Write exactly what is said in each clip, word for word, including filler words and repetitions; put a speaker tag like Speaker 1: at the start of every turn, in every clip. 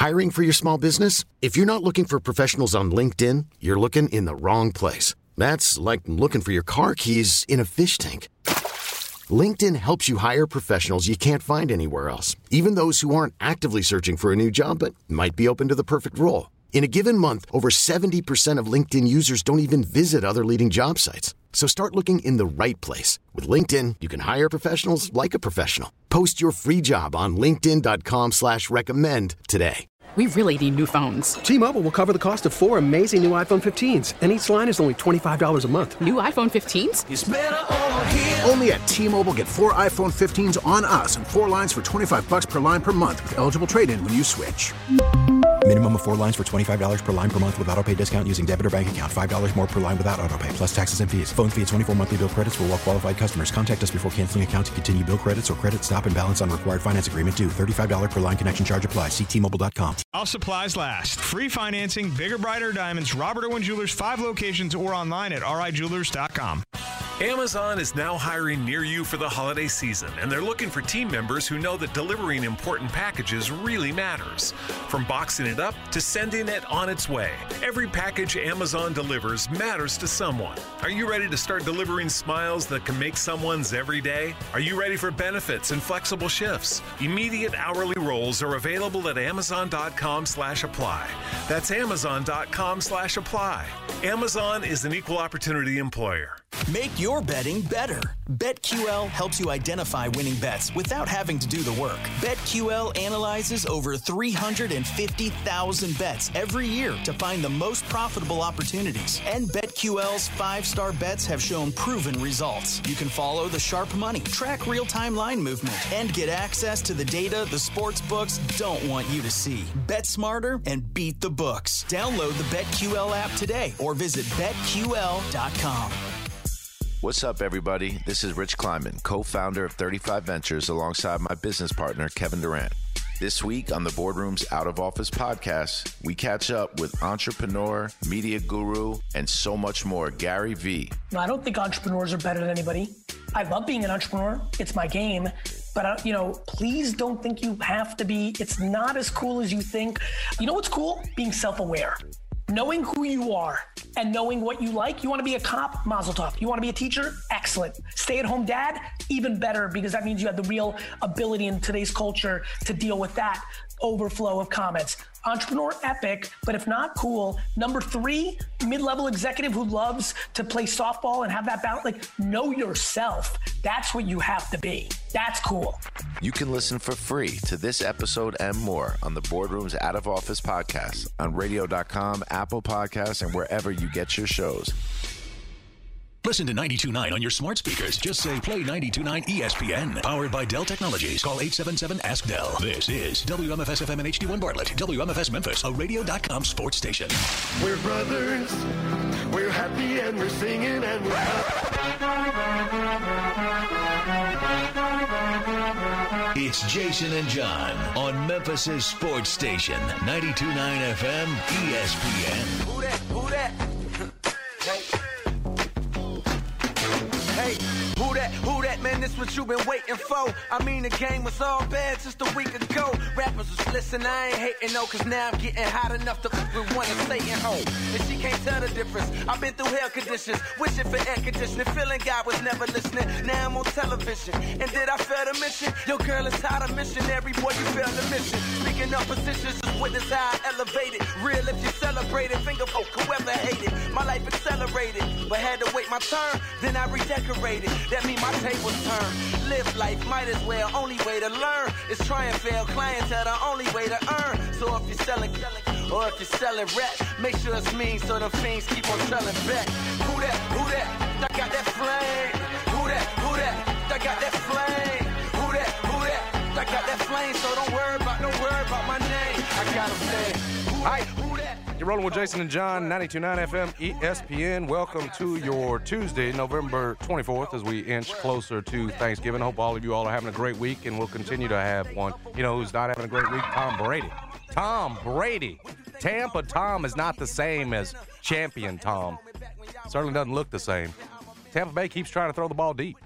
Speaker 1: Hiring for your small business? If you're not looking for professionals on LinkedIn, you're looking in the wrong place. That's like looking for your car keys in a fish tank. LinkedIn helps you hire professionals you can't find anywhere else, even those who aren't actively searching for a new job but might be open to the perfect role. In a given month, over seventy percent of LinkedIn users don't even visit other leading job sites. So start looking in the right place. With LinkedIn, you can hire professionals like a professional. Post your free job on linkedin.com slash recommend today.
Speaker 2: We really need new phones.
Speaker 3: T-Mobile will cover the cost of four amazing new iPhone fifteens, and each line is only twenty-five dollars a month.
Speaker 2: New iPhone fifteens?
Speaker 4: It's better over here.
Speaker 5: Only at T-Mobile, get four iPhone fifteens on us and four lines for twenty-five dollars per line per month with eligible trade-in when you switch.
Speaker 6: Minimum of four lines for twenty-five dollars per line per month with autopay discount using debit or bank account. five dollars more per line without autopay, plus taxes and fees. Phone fee at twenty-four monthly bill credits for well-qualified customers. Contact us before canceling account to continue bill credits or credit stop and balance on required finance agreement due. thirty-five dollars per line connection charge applies. See T Mobile dot com.
Speaker 7: All supplies last. Free financing, bigger, brighter diamonds, Robert Irwin Jewelers, five locations or online at r i jewelers dot com.
Speaker 8: Amazon is now hiring near you for the holiday season, and they're looking for team members who know that delivering important packages really matters. From boxing it up to sending it on its way, every package Amazon delivers matters to someone. Are you ready to start delivering smiles that can make someone's every day? Are you ready for benefits and flexible shifts? Immediate hourly roles are available at amazon.com slash apply. That's amazon.com slash apply. Amazon is an equal opportunity employer.
Speaker 9: Make your betting better. BetQL helps you identify winning bets without having to do the work. BetQL analyzes over three hundred fifty thousand bets every year to find the most profitable opportunities. And BetQL's five-star bets have shown proven results. You can follow the sharp money, track real-time line movement, and get access to the data the sports books don't want you to see. Bet smarter and beat the books. Download the BetQL app today or visit bet Q L dot com.
Speaker 10: What's up, everybody? This is Rich Kleiman, co-founder of thirty-five Ventures, alongside my business partner, Kevin Durant. This week on the Boardroom's Out of Office podcast, we catch up with entrepreneur, media guru, and so much more, Gary Vee.
Speaker 11: No, I don't think entrepreneurs are better than anybody. I love being an entrepreneur. It's my game. But, uh, you know, please don't think you have to be. It's not as cool as you think. You know what's cool? Being self-aware. Knowing who you are and knowing what you like. You want to be a cop? Mazel tov. You want to be a teacher? Excellent. Stay-at-home dad? Even better, because that means you have the real ability in today's culture to deal with that overflow of comments. Entrepreneur, epic, but if not, cool. Number three, mid-level executive who loves to play softball and have that balance. Like, know yourself. That's what you have to be. That's cool.
Speaker 10: You can listen for free to this episode and more on the Boardroom's Out of Office podcast on radio dot com, Apple Podcasts, and wherever you get your shows.
Speaker 12: Listen to ninety-two point nine on your smart speakers. Just say play ninety-two point nine E S P N. Powered by Dell Technologies. Call eight seven seven, ask Dell. This is W M F S F M and H D one Bartlett. W M F S Memphis, a radio dot com sports station.
Speaker 4: We're brothers. We're happy and we're singing and we're happy.
Speaker 12: It's Jason and John on Memphis' sports station. ninety-two point nine F M E S P N.
Speaker 4: Who that? Who that? Hey. Hey, who that, who that, man, this what you been waiting for. I mean, the game was all bad just a week ago. Rappers was listen, I ain't hating no, cause now I'm getting hot enough to with one and staying home. And she can't tell the difference. I've been through hell conditions, wishing for air conditioning, feeling God was never listening. Now I'm on television, and did I fail to mention? Your girl is hot, a missionary, boy, you failed the mission. Speaking of positions, just witness how I elevated. Real if you celebrated, finger folk, whoever hated. My life accelerated, but had to wait my turn, then I redecorated. That mean my tables turn. Live life, might as well. Only way to learn is try and fail. Clientele, the only way to earn. So if you're selling, or if you're selling rap, make sure it's mean so the fiends keep on selling back. Who that? Who that? I got that flame. Who that? Who that? I got that flame. Who that? Who that? I got that flame. So don't worry about, don't worry about my name. I got a flame. Hi.
Speaker 13: You're rolling with Jason and John, ninety-two point nine F M, E S P N. Welcome to your Tuesday, November twenty-fourth, as we inch closer to Thanksgiving. Hope all of you all are having a great week, and we'll continue to have one. You know who's not having a great week? Tom Brady. Tom Brady. Tampa Tom is not the same as champion Tom. Certainly doesn't look the same. Tampa Bay keeps trying to throw the ball deep.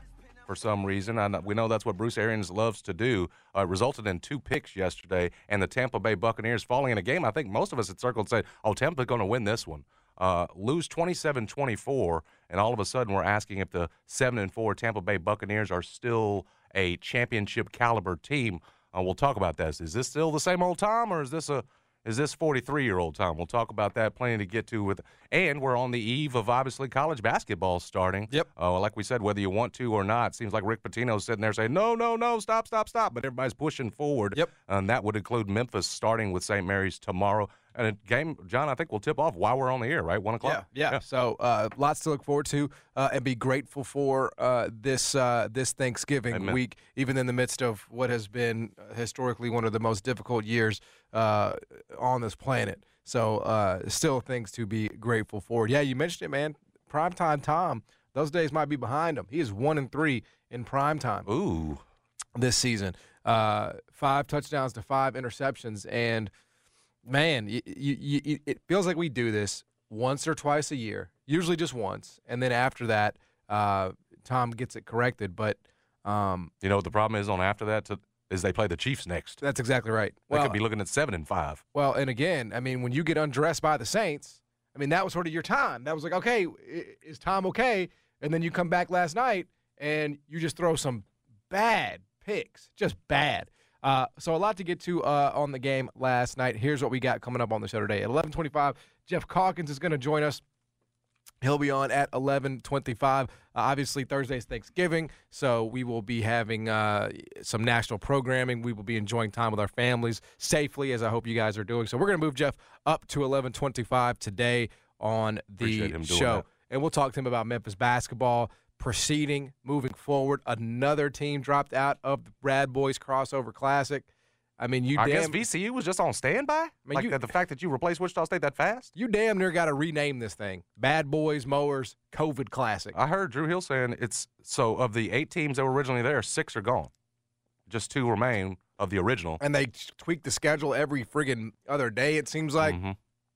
Speaker 13: for some reason. I know, we know that's what Bruce Arians loves to do. Uh, resulted in two picks yesterday, and the Tampa Bay Buccaneers falling in a game I think most of us had circled and said, oh, Tampa's going to win this one. Uh, lose twenty-seven twenty-four, and all of a sudden we're asking if the seven and four Tampa Bay Buccaneers are still a championship caliber team. Uh, we'll talk about this. Is this still the same old Tom, or is this a is this forty-three-year-old Tom? We'll talk about that. Plenty to get to with, and we're on the eve of obviously college basketball starting.
Speaker 14: Yep.
Speaker 13: Uh, like we said, whether you want to or not, it seems like Rick Pitino's sitting there saying, no, no, no, stop, stop, stop. But everybody's pushing forward.
Speaker 14: Yep.
Speaker 13: And that would include Memphis starting with Saint Mary's tomorrow. And a game, John, I think will tip off while we're on the air, right? One o'clock.
Speaker 14: Yeah, yeah. yeah. So uh, lots to look forward to uh, and be grateful for uh, this uh, this Thanksgiving
Speaker 13: Amen.
Speaker 14: week, even in the midst of what has been historically one of the most difficult years uh, on this planet. So uh, still things to be grateful for. Yeah, you mentioned it, man. Primetime Tom, those days might be behind him. He is one and three in primetime.
Speaker 13: Ooh.
Speaker 14: This season. Uh, five touchdowns to five interceptions, and – man, you, you, you, it feels like we do this once or twice a year, usually just once, and then after that, uh, Tom gets it corrected. But um,
Speaker 13: you know what the problem is on after that to, is they play the Chiefs next.
Speaker 14: That's exactly right.
Speaker 13: They
Speaker 14: Well,
Speaker 13: could be looking at seven and five.
Speaker 14: well, and again, I mean, when you get undressed by the Saints, I mean, that was sort of your time. That was like, okay, i- is Tom okay? And then you come back last night and you just throw some bad picks, just bad. Uh, so a lot to get to uh, on the game last night. Here's what we got coming up on the show today. At eleven twenty-five, Jeff Calkins is going to join us. He'll be on at eleven twenty-five. Uh, obviously, Thursday's Thanksgiving, so we will be having uh, some national programming. We will be enjoying time with our families safely, as I hope you guys are doing. So we're going to move Jeff up to eleven twenty-five today on
Speaker 13: Appreciate
Speaker 14: the
Speaker 13: him doing
Speaker 14: show.
Speaker 13: that.
Speaker 14: And we'll talk to him about Memphis basketball, proceeding, moving forward. Another team dropped out of the Brad Boys Crossover Classic. I mean, you
Speaker 13: I
Speaker 14: damn.
Speaker 13: guess V C U was just on standby?
Speaker 14: mean,
Speaker 13: like
Speaker 14: you-
Speaker 13: the, the fact that you replaced Wichita State that fast?
Speaker 14: You damn near got to rename this thing. Bad Boys Mowers COVID Classic.
Speaker 13: I heard Drew Hill saying it's so of the eight teams that were originally there, six are gone. Just two remain of the original.
Speaker 14: And they tweak the schedule every friggin' other day, it seems like.
Speaker 13: Mhm.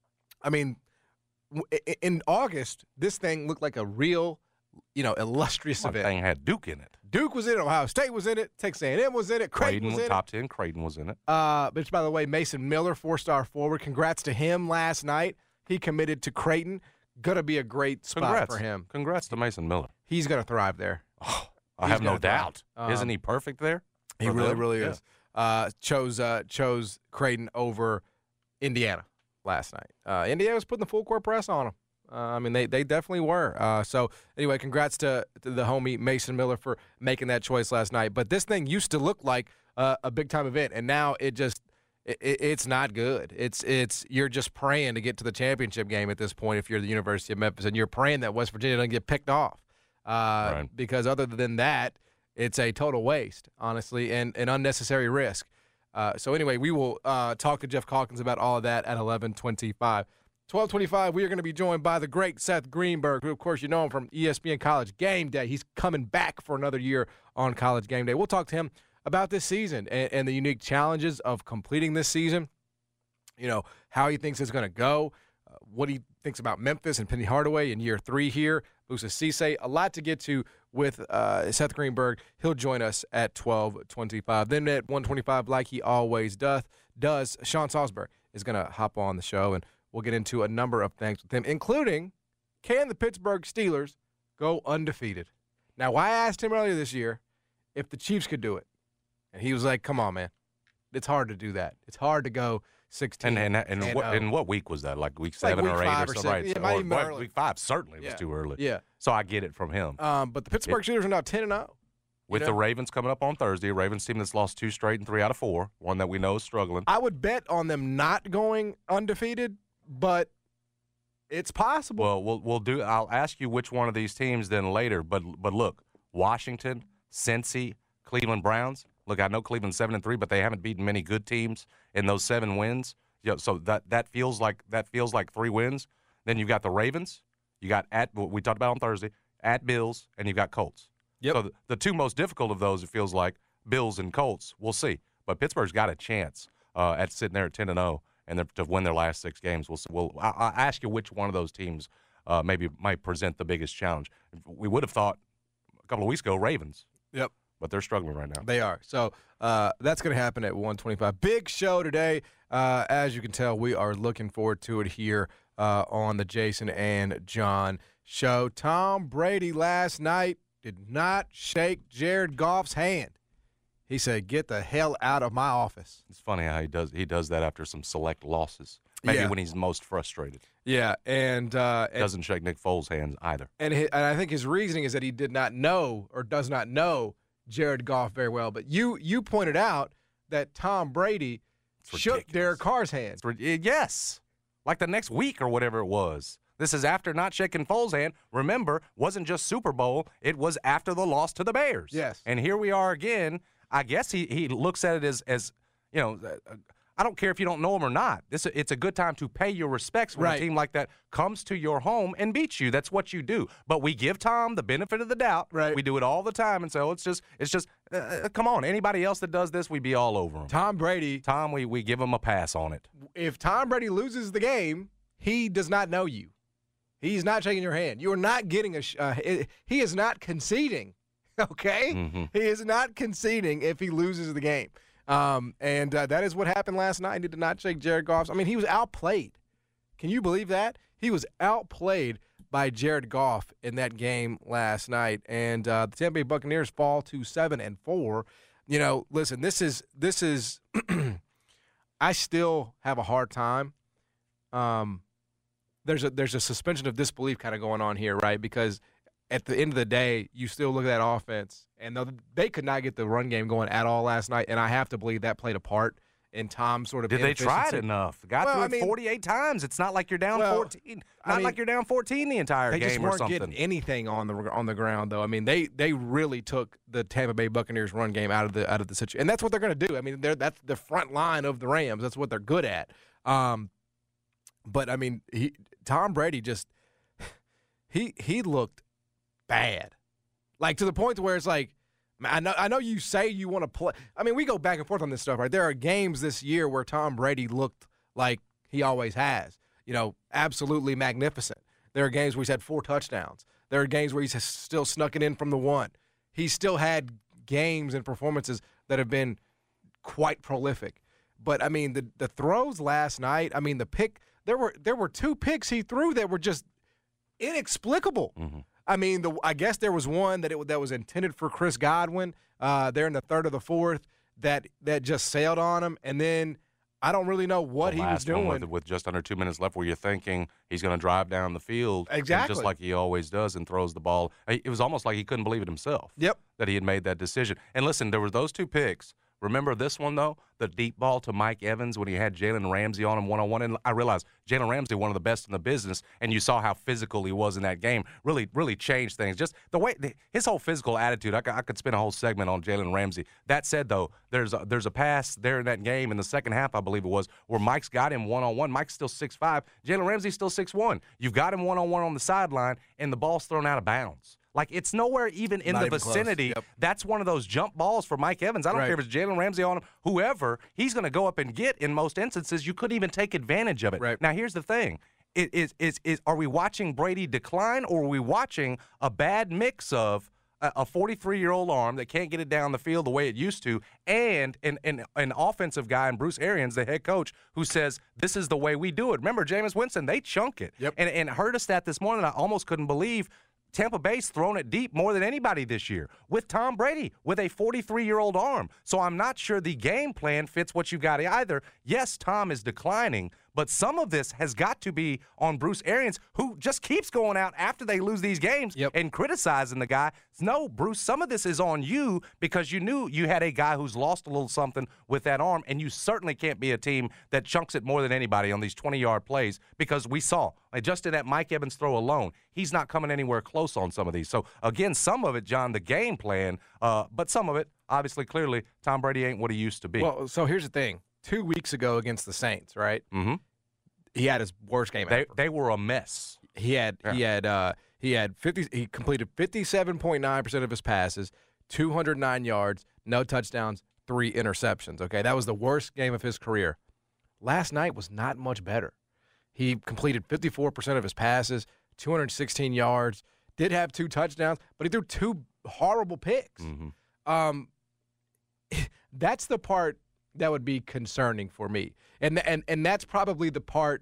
Speaker 14: I mean, w- i- in August, this thing looked like a real, you know, illustrious
Speaker 13: That
Speaker 14: event.
Speaker 13: thing had Duke in it.
Speaker 14: Duke was in it. Ohio State was in it. Texas A and M was in it. Creighton,
Speaker 13: Creighton
Speaker 14: was
Speaker 13: was
Speaker 14: in
Speaker 13: top ten. Creighton was in it.
Speaker 14: it. Uh, which, by the way, Mason Miller, four-star forward. Congrats to him last night. He committed to Creighton. Going to be a great spot
Speaker 13: Congrats
Speaker 14: for him.
Speaker 13: Congrats to Mason Miller.
Speaker 14: He's going to thrive there.
Speaker 13: I
Speaker 14: He's
Speaker 13: have no
Speaker 14: gonna thrive.
Speaker 13: doubt.
Speaker 14: Um,
Speaker 13: Isn't he perfect there?
Speaker 14: He
Speaker 13: For
Speaker 14: really,
Speaker 13: them?
Speaker 14: really
Speaker 13: Yeah.
Speaker 14: is. Uh, chose uh, chose Creighton over Indiana last night. Uh, Indiana was putting the full court press on him. Uh, I mean, they they definitely were. Uh, so anyway, congrats to, to the homie Mason Miller for making that choice last night. But this thing used to look like uh, a big time event, and now it just it, it, it's not good. It's it's you're just praying to get to the championship game at this point if you're the University of Memphis, and you're praying that West Virginia doesn't get picked off. Uh,
Speaker 13: Right.
Speaker 14: Because other than that, it's a total waste, honestly, and an unnecessary risk. Uh, so anyway, we will uh, talk to Jeff Calkins about all of that at eleven twenty-five. twelve twenty-five, we are going to be joined by the great Seth Greenberg, who, of course, you know him from E S P N College Game Day. He's coming back for another year on College Game Day. We'll talk to him about this season and, and the unique challenges of completing this season, you know, how he thinks it's going to go, uh, what he thinks about Memphis and Penny Hardaway in year three here, Moussa Cisse. A lot to get to with uh, Seth Greenberg. He'll join us at twelve twenty-five. Then at one twenty-five, like he always does, does Sean Salzberg is going to hop on the show, and we'll get into a number of things with him, including can the Pittsburgh Steelers go undefeated? Now, I asked him earlier this year if the Chiefs could do it, and he was like, come on, man. It's hard to do that. It's hard to go sixteen
Speaker 13: And and, and,
Speaker 14: and
Speaker 13: what,
Speaker 14: oh.
Speaker 13: and what week was that? Like week
Speaker 14: like
Speaker 13: seven
Speaker 14: week
Speaker 13: or eight
Speaker 14: five
Speaker 13: or
Speaker 14: or
Speaker 13: something,
Speaker 14: six.
Speaker 13: right?
Speaker 14: Yeah, it might
Speaker 13: Or
Speaker 14: even be
Speaker 13: what-
Speaker 14: early.
Speaker 13: week five certainly
Speaker 14: Yeah.
Speaker 13: was too early.
Speaker 14: Yeah.
Speaker 13: So I get it from him.
Speaker 14: Um, but the Pittsburgh Steelers are now ten and oh.
Speaker 13: With
Speaker 14: know?
Speaker 13: the Ravens coming up on Thursday, a Ravens team that's lost two straight and three out of four, one that we know is struggling.
Speaker 14: I would bet on them not going undefeated, but it's possible.
Speaker 13: Well, we'll we'll do. I'll ask you which one of these teams then later. But but look, Washington, Cincy, Cleveland Browns. Look, I know Cleveland's seven and three, but they haven't beaten many good teams in those seven wins. You know, so that that feels like that feels like three wins. Then you got the Ravens. You got at what we talked about on Thursday at Bills, and you got Colts.
Speaker 14: Yep.
Speaker 13: So the, the two most difficult of those, it feels like Bills and Colts. We'll see. But Pittsburgh's got a chance uh, at sitting there at ten and zero and they're- to win their last six games. We'll see. We'll I, I'll ask you which one of those teams uh, maybe might present the biggest challenge. We would have thought a couple of weeks ago Ravens.
Speaker 14: Yep.
Speaker 13: But they're struggling right now.
Speaker 14: They are. So uh, that's going to happen at one twenty-five. Big show today. Uh, as you can tell, we are looking forward to it here uh, on the Jason and John show. Tom Brady last night did not shake Jared Goff's hand. He said, "Get the hell out of my office."
Speaker 13: It's funny how he does he does that after some select losses. Maybe
Speaker 14: Yeah.
Speaker 13: when he's most frustrated.
Speaker 14: Yeah, and, uh, and
Speaker 13: doesn't shake Nick Foles' hands either.
Speaker 14: And, he, and I think his reasoning is that he did not know or does not know Jared Goff very well. But you you pointed out that Tom Brady shook Derek Carr's hand.
Speaker 13: Yes, like the next week or whatever it was. This is after not shaking Foles' hand. Remember, wasn't just Super Bowl. It was after the loss to the Bears.
Speaker 14: Yes.
Speaker 13: And here we are again. I guess he, he looks at it as, as, you know, I don't care if you don't know him or not. This It's a good time to pay your respects when
Speaker 14: Right.
Speaker 13: a team like that comes to your home and beats you. That's what you do. But we give Tom the benefit of the doubt.
Speaker 14: Right.
Speaker 13: We do it all the time and say, oh, it's just, it's just, uh, come on. Anybody else that does this, we'd be all over him.
Speaker 14: Tom Brady.
Speaker 13: Tom, we, we give him a pass on it.
Speaker 14: If Tom Brady loses the game, he does not know you. He's not shaking your hand. You are not getting a sh- uh, – he is not conceding, okay?
Speaker 13: Mm-hmm.
Speaker 14: He is not conceding if he loses the game. Um, and uh, that is what happened last night. He did not shake Jared Goff. I mean, he was outplayed. Can you believe that? He was outplayed by Jared Goff in that game last night. And uh, the Tampa Bay Buccaneers fall to seven and four. You know, listen, this is this is – I still have a hard time. Um, there's a there's a suspension of disbelief kind of going on here, right? Because at the end of the day, you still look at that offense, and they could not get the run game going at all last night, and I have to believe that played a part in Tom's sort of
Speaker 13: Did they try it
Speaker 14: inefficiency.
Speaker 13: enough? Got
Speaker 14: Well,
Speaker 13: through
Speaker 14: I
Speaker 13: it
Speaker 14: mean-
Speaker 13: forty-eight times. It's not like you're down
Speaker 14: Well,
Speaker 13: fourteen.
Speaker 14: I
Speaker 13: Not
Speaker 14: mean,
Speaker 13: like you're down fourteen the entire
Speaker 14: They
Speaker 13: game
Speaker 14: just
Speaker 13: or
Speaker 14: weren't
Speaker 13: something.
Speaker 14: getting anything on the on the ground, though. I mean, they they really took the Tampa Bay Buccaneers run game out of the out of the situation, and that's what they're going to do. I mean, they're that's the front line of the Rams. That's what they're good at. Um, but I mean, he, Tom Brady just he he looked bad, like to the point to where it's like, I know I know you say you want to play. I mean, we go back and forth on this stuff, right? There are games this year where Tom Brady looked like he always has. You know, absolutely magnificent. There are games where he's had four touchdowns. There are games where he's still snuck it in from the one. He's still had games and performances that have been quite prolific. But I mean, the the throws last night. I mean, the pick. There were there were two picks he threw that were just inexplicable.
Speaker 13: Mm-hmm.
Speaker 14: I mean, the I guess there was one that it that was intended for Chris Godwin. Uh, there in the third or the fourth that that just sailed on him, and then I don't really know what
Speaker 13: The
Speaker 14: he was
Speaker 13: last one
Speaker 14: doing.
Speaker 13: with, with just under two minutes left, where you're thinking he's going to drive down the field, and
Speaker 14: Exactly.
Speaker 13: just like he always does, and throws the ball. It was almost like he couldn't believe it himself.
Speaker 14: Yep.
Speaker 13: That he had made that decision. And listen, there were those two picks. Remember this one, though? The deep ball to Mike Evans when he had Jalen Ramsey on him one-on-one. And I realized Jalen Ramsey, one of the best in the business, and you saw how physical he was in that game, really really changed things. Just the way – his whole physical attitude, I, I could spend a whole segment on Jalen Ramsey. That said, though, there's a, there's a pass there in that game in the second half, I believe it was, where Mike's got him one-on-one. Mike's still six five. Jalen Ramsey's still six one. You've got him one-on-one on the sideline, and the ball's thrown out of bounds. Like, it's nowhere even in
Speaker 14: Not
Speaker 13: the
Speaker 14: even close.
Speaker 13: vicinity.
Speaker 14: Yep.
Speaker 13: That's one of those jump balls for Mike Evans. I don't
Speaker 14: Right.
Speaker 13: care if it's Jalen Ramsey on him, whoever, he's going to go up and get in most instances. You couldn't even take advantage of it.
Speaker 14: Right.
Speaker 13: Now, here's the thing. It, is, is, is, are we watching Brady decline, or are we watching a bad mix of a- a forty-three-year-old arm that can't get it down the field the way it used to, and an, an, an offensive guy, and Bruce Arians, the head coach, who says, this is the way we do it. Remember, Jameis Winston, they chunk it.
Speaker 14: Yep.
Speaker 13: And, and heard a stat this morning I almost couldn't believe. Tampa Bay's thrown it deep more than anybody this year with Tom Brady with a forty-three-year-old arm. So I'm not sure the game plan fits what you got either. Yes, Tom is declining, but some of this has got to be on Bruce Arians, who just keeps going out after they lose these games
Speaker 14: Yep.
Speaker 13: and criticizing the guy. No, Bruce, some of this is on you because you knew you had a guy who's lost a little something with that arm, and you certainly can't be a team that chunks it more than anybody on these twenty-yard plays because we saw, like, just in that Mike Evans throw alone, he's not coming anywhere close on some of these. So, again, some of it, John, the game plan, uh, but some of it, obviously, clearly, Tom Brady ain't what he used to be.
Speaker 14: Well, so here's the thing. Two weeks ago against the Saints, right?
Speaker 13: Mm-hmm.
Speaker 14: He had his worst game
Speaker 13: They
Speaker 14: ever.
Speaker 13: they were a mess.
Speaker 14: He had he had uh, he had fifty. He completed fifty-seven point nine percent of his passes, two hundred nine yards, no touchdowns, three interceptions. Okay, that was the worst game of his career. Last night was not much better. He completed fifty-four percent of his passes, two hundred sixteen yards. Did have two touchdowns, but he threw two horrible picks.
Speaker 13: Mm-hmm.
Speaker 14: Um, that's the part that would be concerning for me. And and and that's probably the part,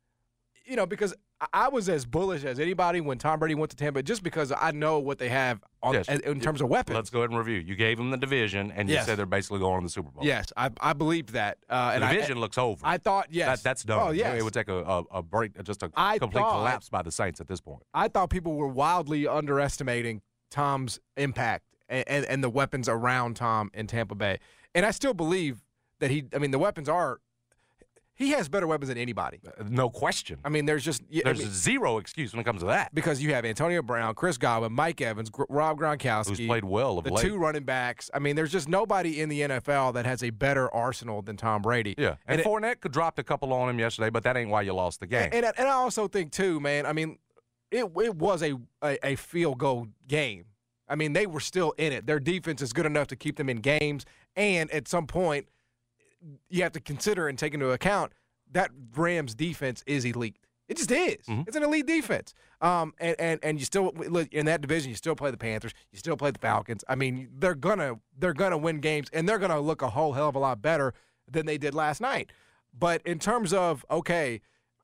Speaker 14: you know, because I was as bullish as anybody when Tom Brady went to Tampa, just because I know what they have on,
Speaker 13: yes.
Speaker 14: in terms of weapons.
Speaker 13: Let's go ahead and review. You gave them the division, and you
Speaker 14: yes.
Speaker 13: said they're basically going to the Super Bowl.
Speaker 14: Yes, I I believe that. Uh,
Speaker 13: the
Speaker 14: and
Speaker 13: division
Speaker 14: I,
Speaker 13: looks over.
Speaker 14: I thought, yes.
Speaker 13: That, that's done.
Speaker 14: Oh, yes.
Speaker 13: It would take a, a, a break, just a
Speaker 14: I
Speaker 13: complete
Speaker 14: thought,
Speaker 13: collapse by the Saints at this point.
Speaker 14: I thought people were wildly underestimating Tom's impact and, and, and the weapons around Tom in Tampa Bay. And I still believe that he – I mean, the weapons are – he has better weapons than anybody.
Speaker 13: Uh, no question.
Speaker 14: I mean, there's just –
Speaker 13: There's
Speaker 14: I mean,
Speaker 13: zero excuse when it comes to that.
Speaker 14: Because you have Antonio Brown, Chris Godwin, Mike Evans, Gr- Rob Gronkowski.
Speaker 13: Who's played well of
Speaker 14: the
Speaker 13: late.
Speaker 14: two running backs. I mean, there's just nobody in the N F L that has a better arsenal than Tom Brady.
Speaker 13: Yeah, and,
Speaker 14: and
Speaker 13: Fournette could dropped a couple on him yesterday, but that ain't why you lost the game.
Speaker 14: And, and, and I also think, too, man, I mean, it it was a, a, a field goal game. I mean, they were still in it. Their defense is good enough to keep them in games, and at some point, you have to consider and take into account that Rams defense is elite. It just is. Mm-hmm. It's an elite defense. Um, and, and and you still in that division, you still play the Panthers, you still play the Falcons. I mean, they're gonna they're gonna win games, and they're gonna look a whole hell of a lot better than they did last night. But in terms of okay,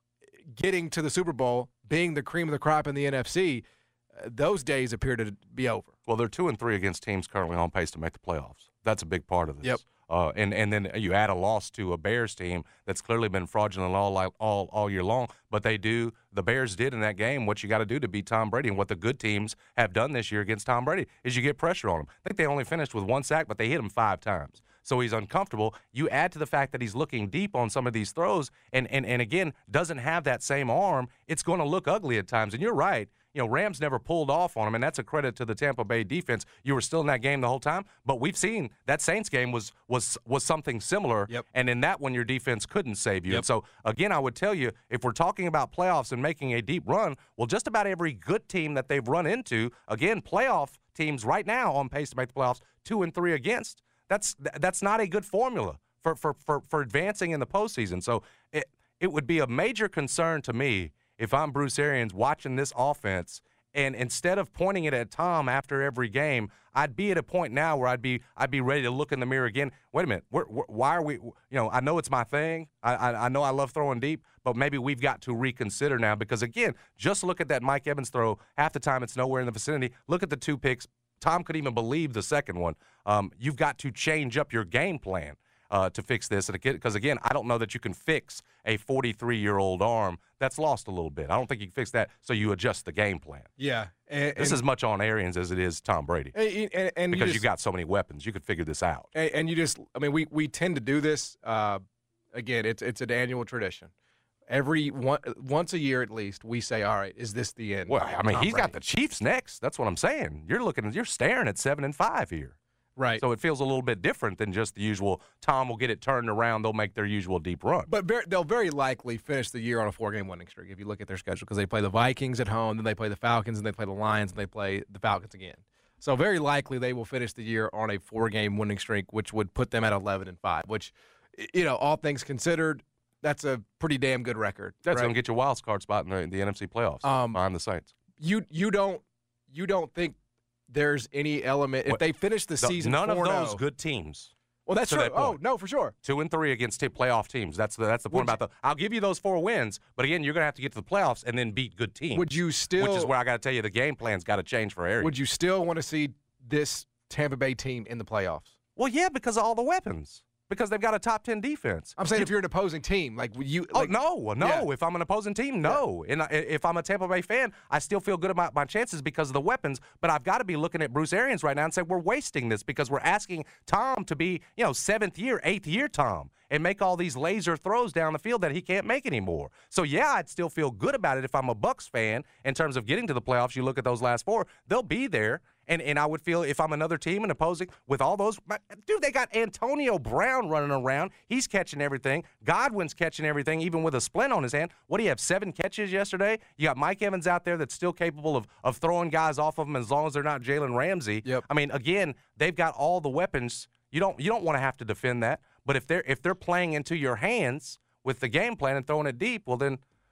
Speaker 14: getting to the Super Bowl, being the cream of the crop in the N F C, uh, those days appear to be over.
Speaker 13: Well, they're two and three against teams currently on pace to make the playoffs. That's a big part of this.
Speaker 14: Yep.
Speaker 13: Uh, and, and then you add a loss to a Bears team that's clearly been fraudulent all all all year long. But they do – the Bears did in that game what you got to do to beat Tom Brady. And what the good teams have done this year against Tom Brady is you get pressure on him. I think they only finished with one sack, but they hit him five times. So he's uncomfortable. You add to the fact that he's looking deep on some of these throws and, and, and again, doesn't have that same arm. It's going to look ugly at times. And you're right. You know, Rams never pulled off on him, and that's a credit to the Tampa Bay defense. You were still in that game the whole time, but we've seen that Saints game was was was something similar,
Speaker 14: yep.
Speaker 13: and in that one, your defense couldn't save you.
Speaker 14: Yep.
Speaker 13: And so, again, I would tell you, if we're talking about playoffs and making a deep run, well, just about every good team that they've run into, again, playoff teams right now on pace to make the playoffs, two and three against, that's that's not a good formula for, for, for, for advancing in the postseason. So it, it would be a major concern to me if I'm Bruce Arians watching this offense, and instead of pointing it at Tom after every game, I'd be at a point now where I'd be I'd be ready to look in the mirror again. Wait a minute, we're, we're, why are we? You know, I know it's my thing. I, I I know I love throwing deep, but maybe we've got to reconsider now because again, just look at that Mike Evans throw. Half the time it's nowhere in the vicinity. Look at the two picks. Tom could even believe the second one. Um, you've got to change up your game plan. Uh, to fix this, because again, I don't know that you can fix a forty-three-year-old arm that's lost a little bit. I don't think you can fix that. So you adjust the game plan.
Speaker 14: Yeah, and,
Speaker 13: this
Speaker 14: and,
Speaker 13: is much on Arians as it is Tom Brady,
Speaker 14: and, and, and
Speaker 13: because
Speaker 14: you, just,
Speaker 13: you got so many weapons, you could figure this out.
Speaker 14: And, and you just, I mean, we we tend to do this. Uh, again, it's it's an annual tradition. Every one, once a year at least, we say, "All right, is this the end?"
Speaker 13: Well, I mean,
Speaker 14: Tom
Speaker 13: he's
Speaker 14: Brady?
Speaker 13: got the Chiefs next. That's what I'm saying. You're looking, you're staring at seven and five here.
Speaker 14: Right.
Speaker 13: So it feels a little bit different than just the usual. Tom will get it turned around. They'll make their usual deep run.
Speaker 14: But very, they'll very likely finish the year on a four-game winning streak if you look at their schedule, because they play the Vikings at home, then they play the Falcons, and they play the Lions, and they play the Falcons again. So very likely they will finish the year on a four-game winning streak, which would put them at eleven and five. Which, you know, all things considered, that's a pretty damn good record.
Speaker 13: That's
Speaker 14: right?
Speaker 13: going to get you a wild card spot in the, the N F C playoffs
Speaker 14: um,
Speaker 13: behind the Saints.
Speaker 14: You you don't you don't think there's any element if they finish the season
Speaker 13: none of
Speaker 14: four and
Speaker 13: those
Speaker 14: oh,
Speaker 13: good teams.
Speaker 14: Well, that's true.
Speaker 13: That
Speaker 14: oh no, for sure.
Speaker 13: Two and three against t- playoff teams. That's the that's the point
Speaker 14: Would
Speaker 13: about the. I'll give you those four wins, but again, you're going to have to get to the playoffs and then beat good teams.
Speaker 14: Would you still?
Speaker 13: Which is where I got to tell you, the game plan's got to change for Arians.
Speaker 14: Would you still want to see this Tampa Bay team in the playoffs?
Speaker 13: Well, yeah, because of all the weapons. Because they've got a top ten defense.
Speaker 14: I'm saying if you're an opposing team, like would you. Like,
Speaker 13: oh no, no.
Speaker 14: Yeah.
Speaker 13: If I'm an opposing team, no. Yeah. And I, if I'm a Tampa Bay fan, I still feel good about my chances because of the weapons. But I've got to be looking at Bruce Arians right now and say we're wasting this because we're asking Tom to be, you know, seventh year, eighth year Tom, and make all these laser throws down the field that he can't make anymore. So yeah, I'd still feel good about it if I'm a Bucs fan in terms of getting to the playoffs. You look at those last four, they'll be there. And and I would feel if I'm another team and opposing with all those – dude, they got Antonio Brown running around. He's catching everything. Godwin's catching everything, even with a splint on his hand. What do you have, seven catches yesterday? You got Mike Evans out there that's still capable of, of throwing guys off of him as long as they're not Jalen Ramsey.
Speaker 14: Yep.
Speaker 13: I mean, again, they've got all the weapons. You don't you don't want to have to defend that. But if they're if they're playing into your hands with the game plan and throwing it deep, well then –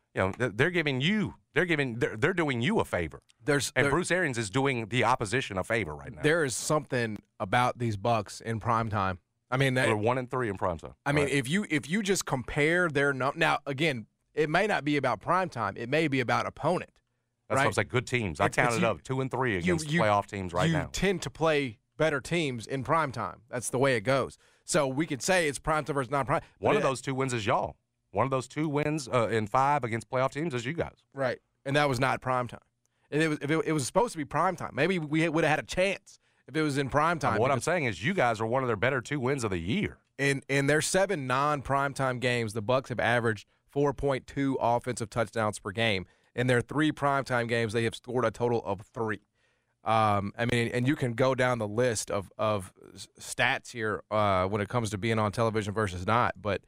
Speaker 13: you know, they're- they're giving you, they're giving, they're, they're doing you a favor.
Speaker 14: There's
Speaker 13: and
Speaker 14: there-
Speaker 13: Bruce Arians is doing the opposition a favor right now.
Speaker 14: There is something about these Bucks in prime time. I mean,
Speaker 13: They're
Speaker 14: that,
Speaker 13: one and three in prime time.
Speaker 14: I mean,
Speaker 13: right?
Speaker 14: if you if you just compare their num now again, it may not be about prime time. It may be about opponent.
Speaker 13: That's
Speaker 14: right?
Speaker 13: what I'm saying. Good teams. I
Speaker 14: It's- it's
Speaker 13: counted
Speaker 14: you-
Speaker 13: up two and three
Speaker 14: you-
Speaker 13: against
Speaker 14: you-
Speaker 13: playoff teams right
Speaker 14: you
Speaker 13: now.
Speaker 14: tend to play better teams in prime time. That's the way it goes. So we could say it's prime time versus non-prime.
Speaker 13: One
Speaker 14: but
Speaker 13: of
Speaker 14: it-
Speaker 13: those two wins is y'all. One of those two wins uh, in five against playoff teams is you guys.
Speaker 14: Right, and that was not prime time. And it was if it, it was supposed to be prime time. Maybe we would have had a chance if it was in prime time.
Speaker 13: What I'm
Speaker 14: because-
Speaker 13: saying is you guys are one of their better two wins of the year.
Speaker 14: In in their seven non-primetime games, the Bucks have averaged four point two offensive touchdowns per game. In their three primetime games, they have scored a total of three. Um, I mean, and you can go down the list of of s- stats here uh, when it comes to being on television versus not, but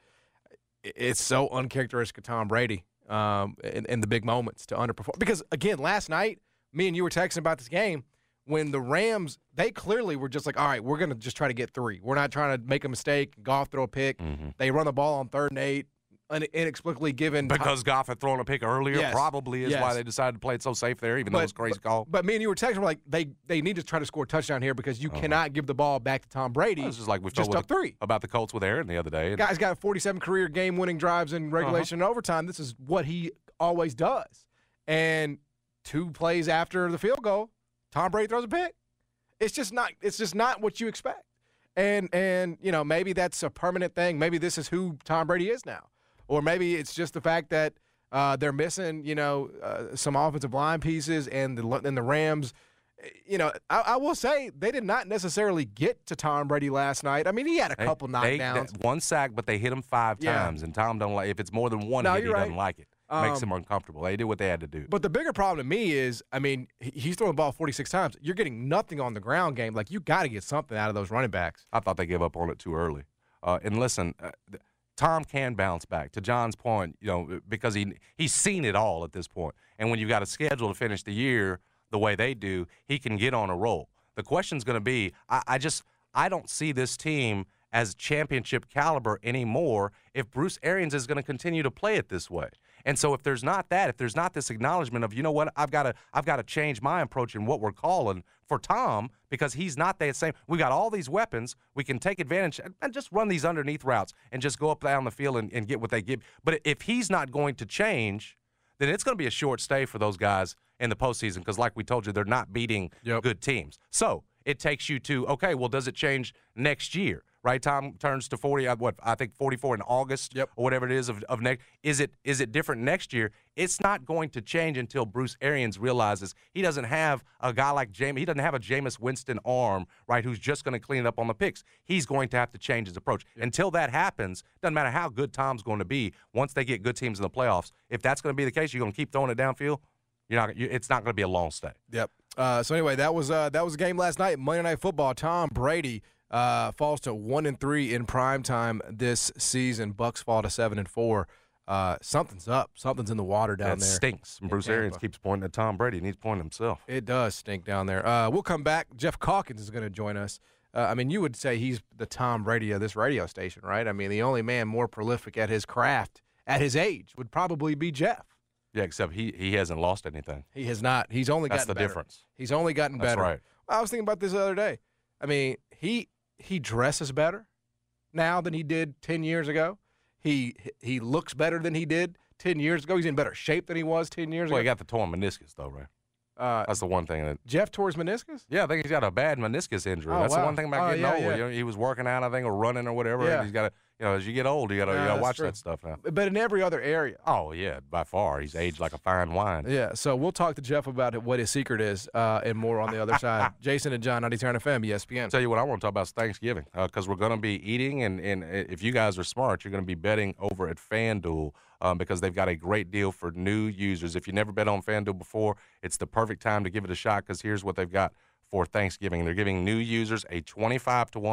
Speaker 14: i- it's so uncharacteristic of Tom Brady um, in, in the big moments to underperform. Because again, last night, me and you were texting about this game. When the Rams, they clearly were just like, all right, we're going to just try to get three. We're not trying to make a mistake. Goff throw a pick.
Speaker 13: Mm-hmm.
Speaker 14: They run the ball on third and eight, un- inexplicably given.
Speaker 13: Because Goff had thrown a pick earlier,
Speaker 14: Yes.
Speaker 13: probably is
Speaker 14: Yes.
Speaker 13: why they decided to play it so safe there, even though it was a crazy
Speaker 14: but,
Speaker 13: call.
Speaker 14: But me and you were texting, we're like, they they need to try to score a touchdown here because you
Speaker 13: Uh-huh.
Speaker 14: cannot give the ball back to Tom Brady.
Speaker 13: This is like we've
Speaker 14: just
Speaker 13: told
Speaker 14: up three.
Speaker 13: about the Colts with Aaron the other day. And
Speaker 14: Guy's got forty-seven career game-winning drives in regulation
Speaker 13: Uh-huh.
Speaker 14: and overtime. This is what he always does. And two plays after the field goal, Tom Brady throws a pick. It's just not. It's just not what you expect. And and you know maybe that's a permanent thing. Maybe this is who Tom Brady is now, or maybe it's just the fact that uh, they're missing you know uh, some offensive line pieces, and the and the Rams. You know, I, I will say they did not necessarily get to Tom Brady last night. I mean, he had a
Speaker 13: They-
Speaker 14: couple
Speaker 13: they-
Speaker 14: knockdowns.
Speaker 13: that- one sack, but they hit him five
Speaker 14: Yeah.
Speaker 13: times, and Tom don't like. If it's more than one
Speaker 14: No,
Speaker 13: hit, he
Speaker 14: you're
Speaker 13: doesn't
Speaker 14: right.
Speaker 13: like it. Makes
Speaker 14: Um,
Speaker 13: him uncomfortable. They did what they had to do.
Speaker 14: But the bigger problem to me is, I mean, he- he's throwing the ball forty-six times. You're getting nothing on the ground game. Like, you got to get something out of those running backs.
Speaker 13: I thought they gave up on it too early. Uh, and listen, uh, th- Tom can bounce back. To John's point, you know, because he he's seen it all at this point. And when you've got a schedule to finish the year the way they do, he can get on a roll. The question's going to be, I, I just I don't see this team as championship caliber anymore if Bruce Arians is going to continue to play it this way. And so if there's not that, if there's not this acknowledgement of, you know what, I've got to I've got to change my approach in what we're calling for Tom because he's not the same. We got all these weapons. We can take advantage and just run these underneath routes and just go up down the field and, and get what they give. But if he's not going to change, then it's going to be a short stay for those guys in the postseason because, like we told you, they're not beating good teams. So it takes you to, okay, well, does it change next year? Right, Tom turns to forty. uh, What I think forty-four in August, or whatever it is of, of next. Is it is it different next year? It's not going to change until Bruce Arians realizes he doesn't have a guy like Jameis. He doesn't have a Jameis Winston arm, right? Who's just going to clean it up on the picks. He's going to have to change his approach. Until that happens, doesn't matter how good Tom's going to be. Once they get good teams in the playoffs, if that's going to be the case, you're going to keep throwing it downfield. You're not. You, it's not going to be a long stay.
Speaker 14: Yep. Uh, so anyway, that was uh, that was a game last night. Monday Night Football. Tom Brady uh, falls to one and three in primetime this season. Bucks fall to seven and four. Uh, something's up. Something's in the water down
Speaker 13: That
Speaker 14: there.
Speaker 13: stinks. And
Speaker 14: in
Speaker 13: Bruce
Speaker 14: Tampa.
Speaker 13: Arians keeps pointing at Tom Brady. He needs to point himself.
Speaker 14: It does stink down there. Uh, we'll come back. Jeff Calkins is going to join us. Uh, I mean, you would say he's the Tom Brady of this radio station, right? I mean, the only man more prolific at his craft at his age would probably be Jeff.
Speaker 13: Yeah, except he he hasn't lost anything.
Speaker 14: He has not. He's only
Speaker 13: That's
Speaker 14: gotten
Speaker 13: the
Speaker 14: better.
Speaker 13: difference.
Speaker 14: He's only gotten
Speaker 13: That's
Speaker 14: better.
Speaker 13: right.
Speaker 14: I was thinking about this the other day. I mean, he he dresses better now than he did ten years ago. He he looks better than he did ten years ago. He's in better shape than he was ten years
Speaker 13: Well, he
Speaker 14: ago.
Speaker 13: got the torn meniscus, though, right?
Speaker 14: Uh,
Speaker 13: That's the one thing that.
Speaker 14: Jeff tore his meniscus?
Speaker 13: Yeah, I think he's got a bad meniscus injury.
Speaker 14: Oh,
Speaker 13: That's the
Speaker 14: wow.
Speaker 13: one thing about
Speaker 14: Oh,
Speaker 13: getting
Speaker 14: yeah,
Speaker 13: old.
Speaker 14: yeah.
Speaker 13: You know, he was working out, I think, or running or whatever.
Speaker 14: Yeah.
Speaker 13: And he's got to, you know, as you get old, you got to
Speaker 14: Yeah,
Speaker 13: you got to
Speaker 14: that's
Speaker 13: watch
Speaker 14: true.
Speaker 13: that stuff now.
Speaker 14: But in every other area.
Speaker 13: Oh yeah, by far, he's aged like a fine wine.
Speaker 14: Yeah, so we'll talk to Jeff about what his secret is uh, and more on the other side. Jason and John, ninety-two F M, E S P N.
Speaker 13: Tell you what, I want to talk about is Thanksgiving because we're going to be eating, and, and if you guys are smart, you're going to be betting over at FanDuel um, because they've got a great deal for new users. If you never bet on FanDuel before, it's the perfect time to give it a shot because here's what they've got for Thanksgiving. They're giving new users a twenty-five to one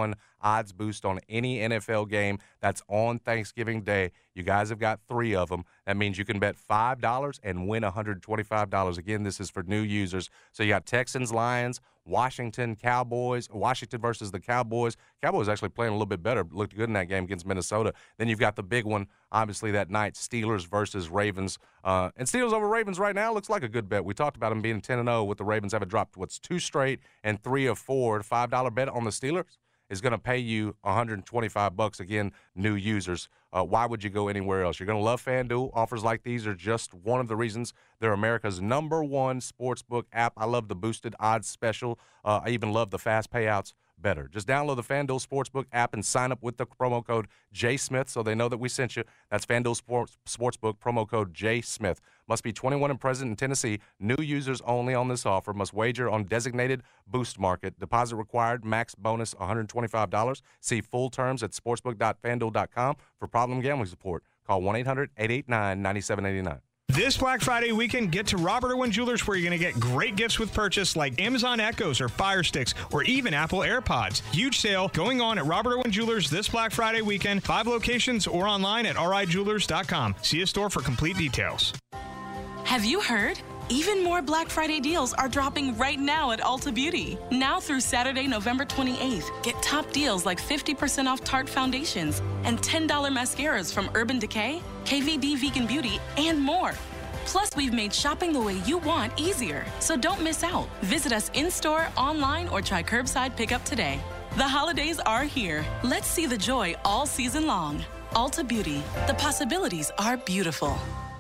Speaker 13: odds boost on any N F L game that's on Thanksgiving Day. You guys have got three of them. That means you can bet five dollars and win one hundred twenty-five dollars. Again, this is for new users. So you got Texans, Lions, Washington, Cowboys, Washington versus the Cowboys. Cowboys actually playing a little bit better, looked good in that game against Minnesota. Then you've got the big one, obviously, that night, Steelers versus Ravens. Uh, and Steelers over Ravens right now looks like a good bet. We talked about them being ten and oh with the Ravens having dropped, what's two straight and three of four. five dollar bet on the Steelers is going to pay you one hundred twenty-five bucks. Again, new users. Uh, why would you go anywhere else? You're going to love FanDuel. Offers like these are just one of the reasons they're America's number one sportsbook app. I love the boosted odds special. Uh, I even love the fast payouts better. Just download the FanDuel Sportsbook app and sign up with the promo code J Smith so they know that we sent you. That's FanDuel Sports, Sportsbook, promo code J Smith. Must be twenty-one and present in Tennessee. New users only on this offer. Must wager on designated boost market. Deposit required. Max bonus one hundred twenty-five dollars. See full terms at sportsbook dot fan duel dot com. For problem gambling support, call one eight hundred eight eight nine nine seven eight nine.
Speaker 7: This Black Friday weekend, get to Robert Irwin Jewelers where you're going to get great gifts with purchase like Amazon Echoes or Fire Sticks or even Apple AirPods. Huge sale going on at Robert Irwin Jewelers this Black Friday weekend. Five locations or online at r i jewelers dot com. See a store for complete details.
Speaker 15: Have you heard? Even more Black Friday deals are dropping right now at Ulta Beauty. Now through Saturday, November twenty-eighth, get top deals like fifty percent off Tarte foundations and ten dollar mascaras from Urban Decay, K V D Vegan Beauty, and more. Plus, we've made shopping the way you want easier, so don't miss out. Visit us in-store, online, or try curbside pickup today. The holidays are here. Let's see the joy all season long. Ulta Beauty. The possibilities are beautiful.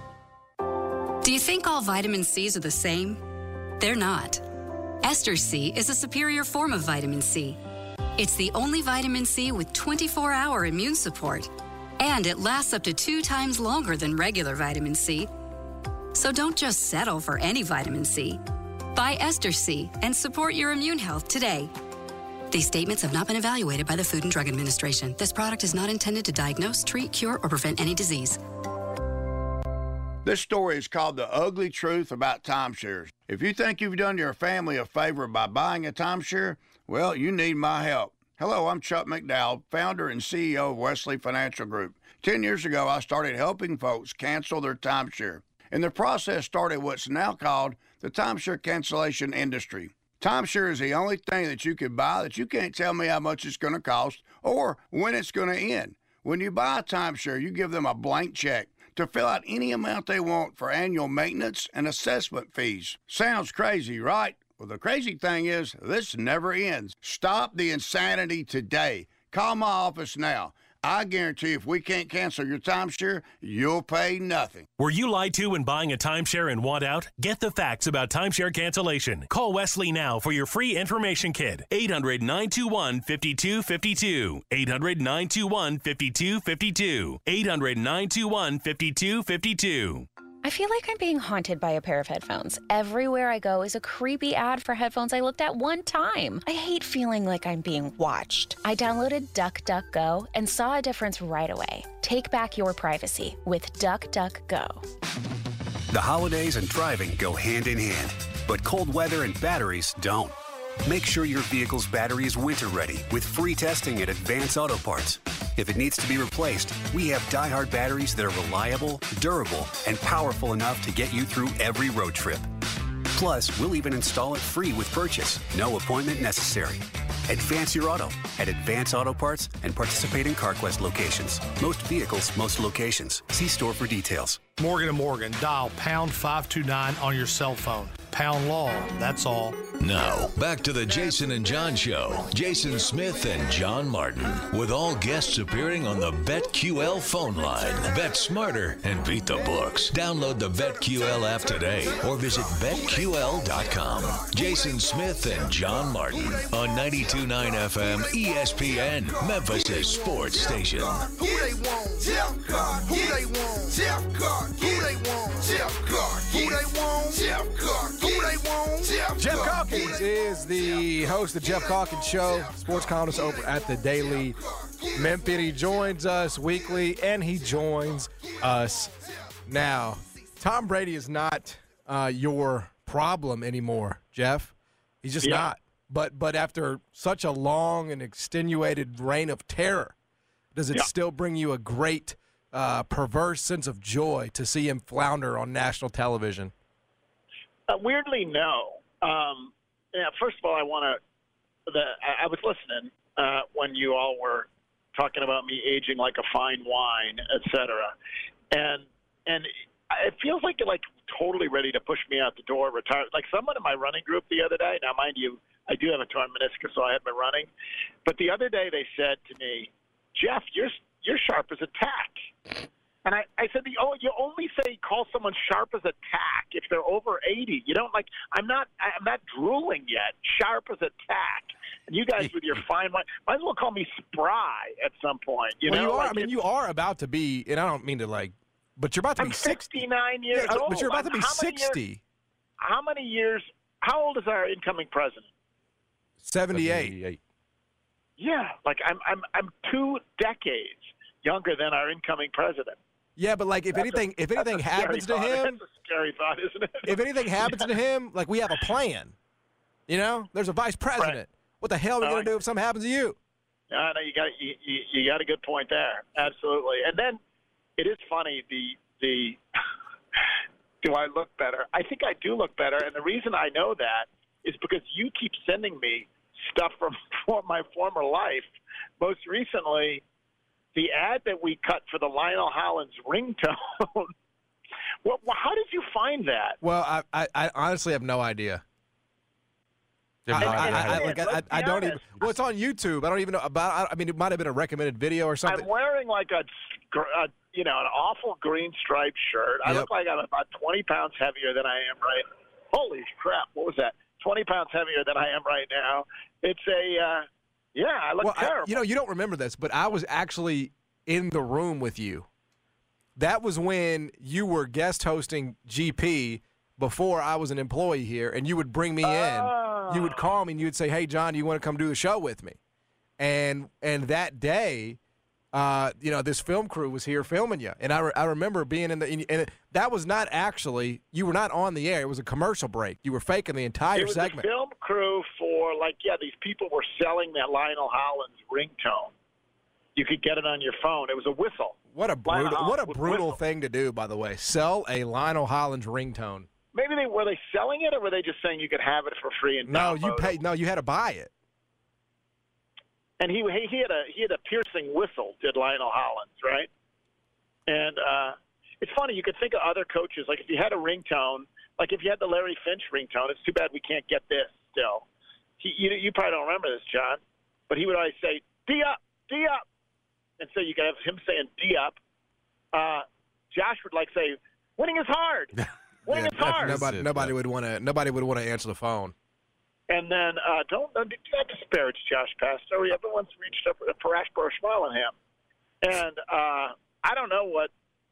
Speaker 16: Do you think all vitamin C's are the same? They're not. Ester C is a superior form of vitamin C. It's the only vitamin C with twenty-four hour immune support, and it lasts up to two times longer than regular vitamin C. So don't just settle for any vitamin C. Buy Ester C and support your immune health today. These statements have not been evaluated by the Food and Drug Administration. This product is not intended to diagnose, treat, cure, or prevent any disease.
Speaker 17: This story is called The Ugly Truth About Timeshares. If you think you've done your family a favor by buying a timeshare, well, you need my help. Hello, I'm Chuck McDowell, founder and C E O of Wesley Financial Group. Ten years ago, I started helping folks cancel their timeshare. And the process started what's now called the timeshare cancellation industry. Timeshare is the only thing that you can buy that you can't tell me how much it's going to cost or when it's going to end. When you buy a timeshare, you give them a blank check to fill out any amount they want for annual maintenance and assessment fees. Sounds crazy, right? Well, the crazy thing is, this never ends. Stop the insanity today. Call my office now. I guarantee if we can't cancel your timeshare, you'll pay nothing.
Speaker 18: Were you lied to when buying a timeshare and want out? Get the facts about timeshare cancellation. Call Wesley now for your free information kit. eight hundred nine two one five two five two. eight hundred nine two one five two five two. eight hundred nine two one five two five two.
Speaker 19: I feel like I'm being haunted by a pair of headphones. Everywhere I go is a creepy ad for headphones I looked at one time. I hate feeling like I'm being watched. I downloaded DuckDuckGo and saw a difference right away. Take back your privacy with DuckDuckGo.
Speaker 20: The holidays and driving go hand in hand, but cold weather and batteries don't. Make sure your vehicle's battery is winter ready with free testing at Advance Auto Parts. If it needs to be replaced, we have DieHard batteries that are reliable, durable, and powerful enough to get you through every road trip. Plus, we'll even install it free with purchase. No appointment necessary. Advance your auto at Advance Auto Parts and participating CarQuest locations. Most vehicles, most locations. See store for details.
Speaker 21: Morgan and Morgan, dial pound five two nine on your cell phone. Pound law, that's all.
Speaker 12: Now, back to the Jason and John Show. Jason Smith and John Martin, with all guests appearing on the BetQL phone line. Bet smarter and beat the books. Download the BetQL app today or visit bet Q L dot com. Jason Smith and John Martin on ninety-two point nine F M E S P N, Memphis' sports station.
Speaker 4: Who they want? Jeff Carr. Who they want? Jeff Carr. Who they want? Jeff Carr. Who they want? Jeff Carr. Who they want? Jeff,
Speaker 14: Jeff Calkins is the host of the Jeff Calkins Show, sports columnist over at the Daily Memphis. He joins us weekly, and he joins us now. Tom Brady is not uh, your problem anymore, Jeff. He's just
Speaker 22: yeah.
Speaker 14: not. But but after such a long and extenuated reign of terror, does it
Speaker 1: Yeah.
Speaker 14: still bring you a great, uh, perverse sense of joy to see him flounder on national television?
Speaker 1: Uh, weirdly, no. Um, yeah, first of all, I want to. The I, I was listening uh, when you all were talking about me aging like a fine wine, et cetera, and and it feels like you're like totally ready to push me out the door, retire. Like someone in my running group the other day. Now, mind you, I do have a torn meniscus, so I haven't been running. But the other day they said to me, "Jeff, you're you're sharp as a tack." And I, I said, "Oh, you only say call someone sharp as a tack if they're over eighty. You don't like. I'm not. I'm not drooling yet. Sharp as a tack. And you guys with your fine wine, might as well call me spry at some point. You
Speaker 14: well,
Speaker 1: know,
Speaker 14: you are.
Speaker 1: Like
Speaker 14: I mean,
Speaker 1: it's-
Speaker 14: you are about to be, and I don't mean to like, but you're about to
Speaker 1: I'm
Speaker 14: be sixty.
Speaker 1: sixty-nine years
Speaker 14: Yeah,
Speaker 1: old.
Speaker 14: but you're about to be
Speaker 1: How many years-
Speaker 14: sixty.
Speaker 1: How many years? How old is our incoming president?
Speaker 14: Seventy-eight.
Speaker 1: Yeah, like I'm. I'm. I'm two decades younger than our incoming president.
Speaker 14: Yeah, but like if
Speaker 1: That's
Speaker 14: anything,
Speaker 1: a-
Speaker 14: if
Speaker 1: that's a
Speaker 14: anything
Speaker 1: scary
Speaker 14: happens to
Speaker 1: thought.
Speaker 14: him,
Speaker 1: That's a scary thought, isn't it?
Speaker 14: if anything happens to him, like we have a plan. You know, there's a vice president. What the hell are we
Speaker 1: No,
Speaker 14: gonna
Speaker 1: I-
Speaker 14: do if something happens to you?
Speaker 1: No, no, you got you, you, you got a good point there. Absolutely. And then it is funny the the do I look better? I think I do look better, and the reason I know that is because you keep sending me stuff from, from my former life. Most recently, the ad that we cut for the Lionel Hollins ringtone. Well, how did you find that?
Speaker 14: Well, I, I, I honestly have no idea. I,
Speaker 1: And-
Speaker 14: I,
Speaker 1: and
Speaker 14: I, I,
Speaker 1: again,
Speaker 14: like, I,
Speaker 1: let's
Speaker 14: I
Speaker 1: be
Speaker 14: don't even.
Speaker 1: honest.
Speaker 14: Well, it's on YouTube. I don't even know about. I mean, it might have been a recommended video or something.
Speaker 1: I'm wearing like a, gr- a you know, an awful green striped shirt. I
Speaker 14: Yep.
Speaker 1: look like I'm about twenty pounds heavier than I am right. Holy crap! What was that? twenty pounds heavier than I am right now. It's a, uh, yeah, I look
Speaker 14: well, I-
Speaker 1: terrible.
Speaker 14: you know, you don't remember this, but I was actually in the room with you. That was when you were guest hosting G P before I was an employee here, and you would bring me in. You would call me and you would say, "Hey, John, do you want to come do the show with me?" And and that day, uh, you know, this film crew was here filming you, and I, re- I remember being in the and it, that was not actually you were not on the air. It was a commercial break. You were faking the entire
Speaker 1: it was
Speaker 14: segment.
Speaker 1: a film crew for like, yeah, these people were selling that Lionel Hollins ringtone. You could get it on your phone. It was a whistle.
Speaker 14: What a
Speaker 1: Lionel
Speaker 14: brutal, what a
Speaker 1: Hollins
Speaker 14: brutal
Speaker 1: whistle.
Speaker 14: thing to do, by the way. Sell a Lionel Hollins ringtone.
Speaker 1: Maybe they were they selling it, or were they just saying you could have it for free and
Speaker 14: No, you
Speaker 1: download it?
Speaker 14: paid. No, you had to buy it.
Speaker 1: And he he he had a he had a piercing whistle, did Lionel Hollins, right? And uh, it's funny, you could think of other coaches, like if you had a ringtone, like if you had the Larry Finch ringtone. It's too bad we can't get this still. He, you you probably don't remember this, John, but he would always say D up, D up, and so you could have him saying D up. Uh, Josh would like say, winning is hard. Winning
Speaker 14: Yeah,
Speaker 1: is hard.
Speaker 14: Nobody, nobody would want to. Nobody would want to answer the phone.
Speaker 1: And then uh, don't, don't do not disparage Josh Pastor. Everyone's reached up for Parash Smile on him. And uh, I don't know what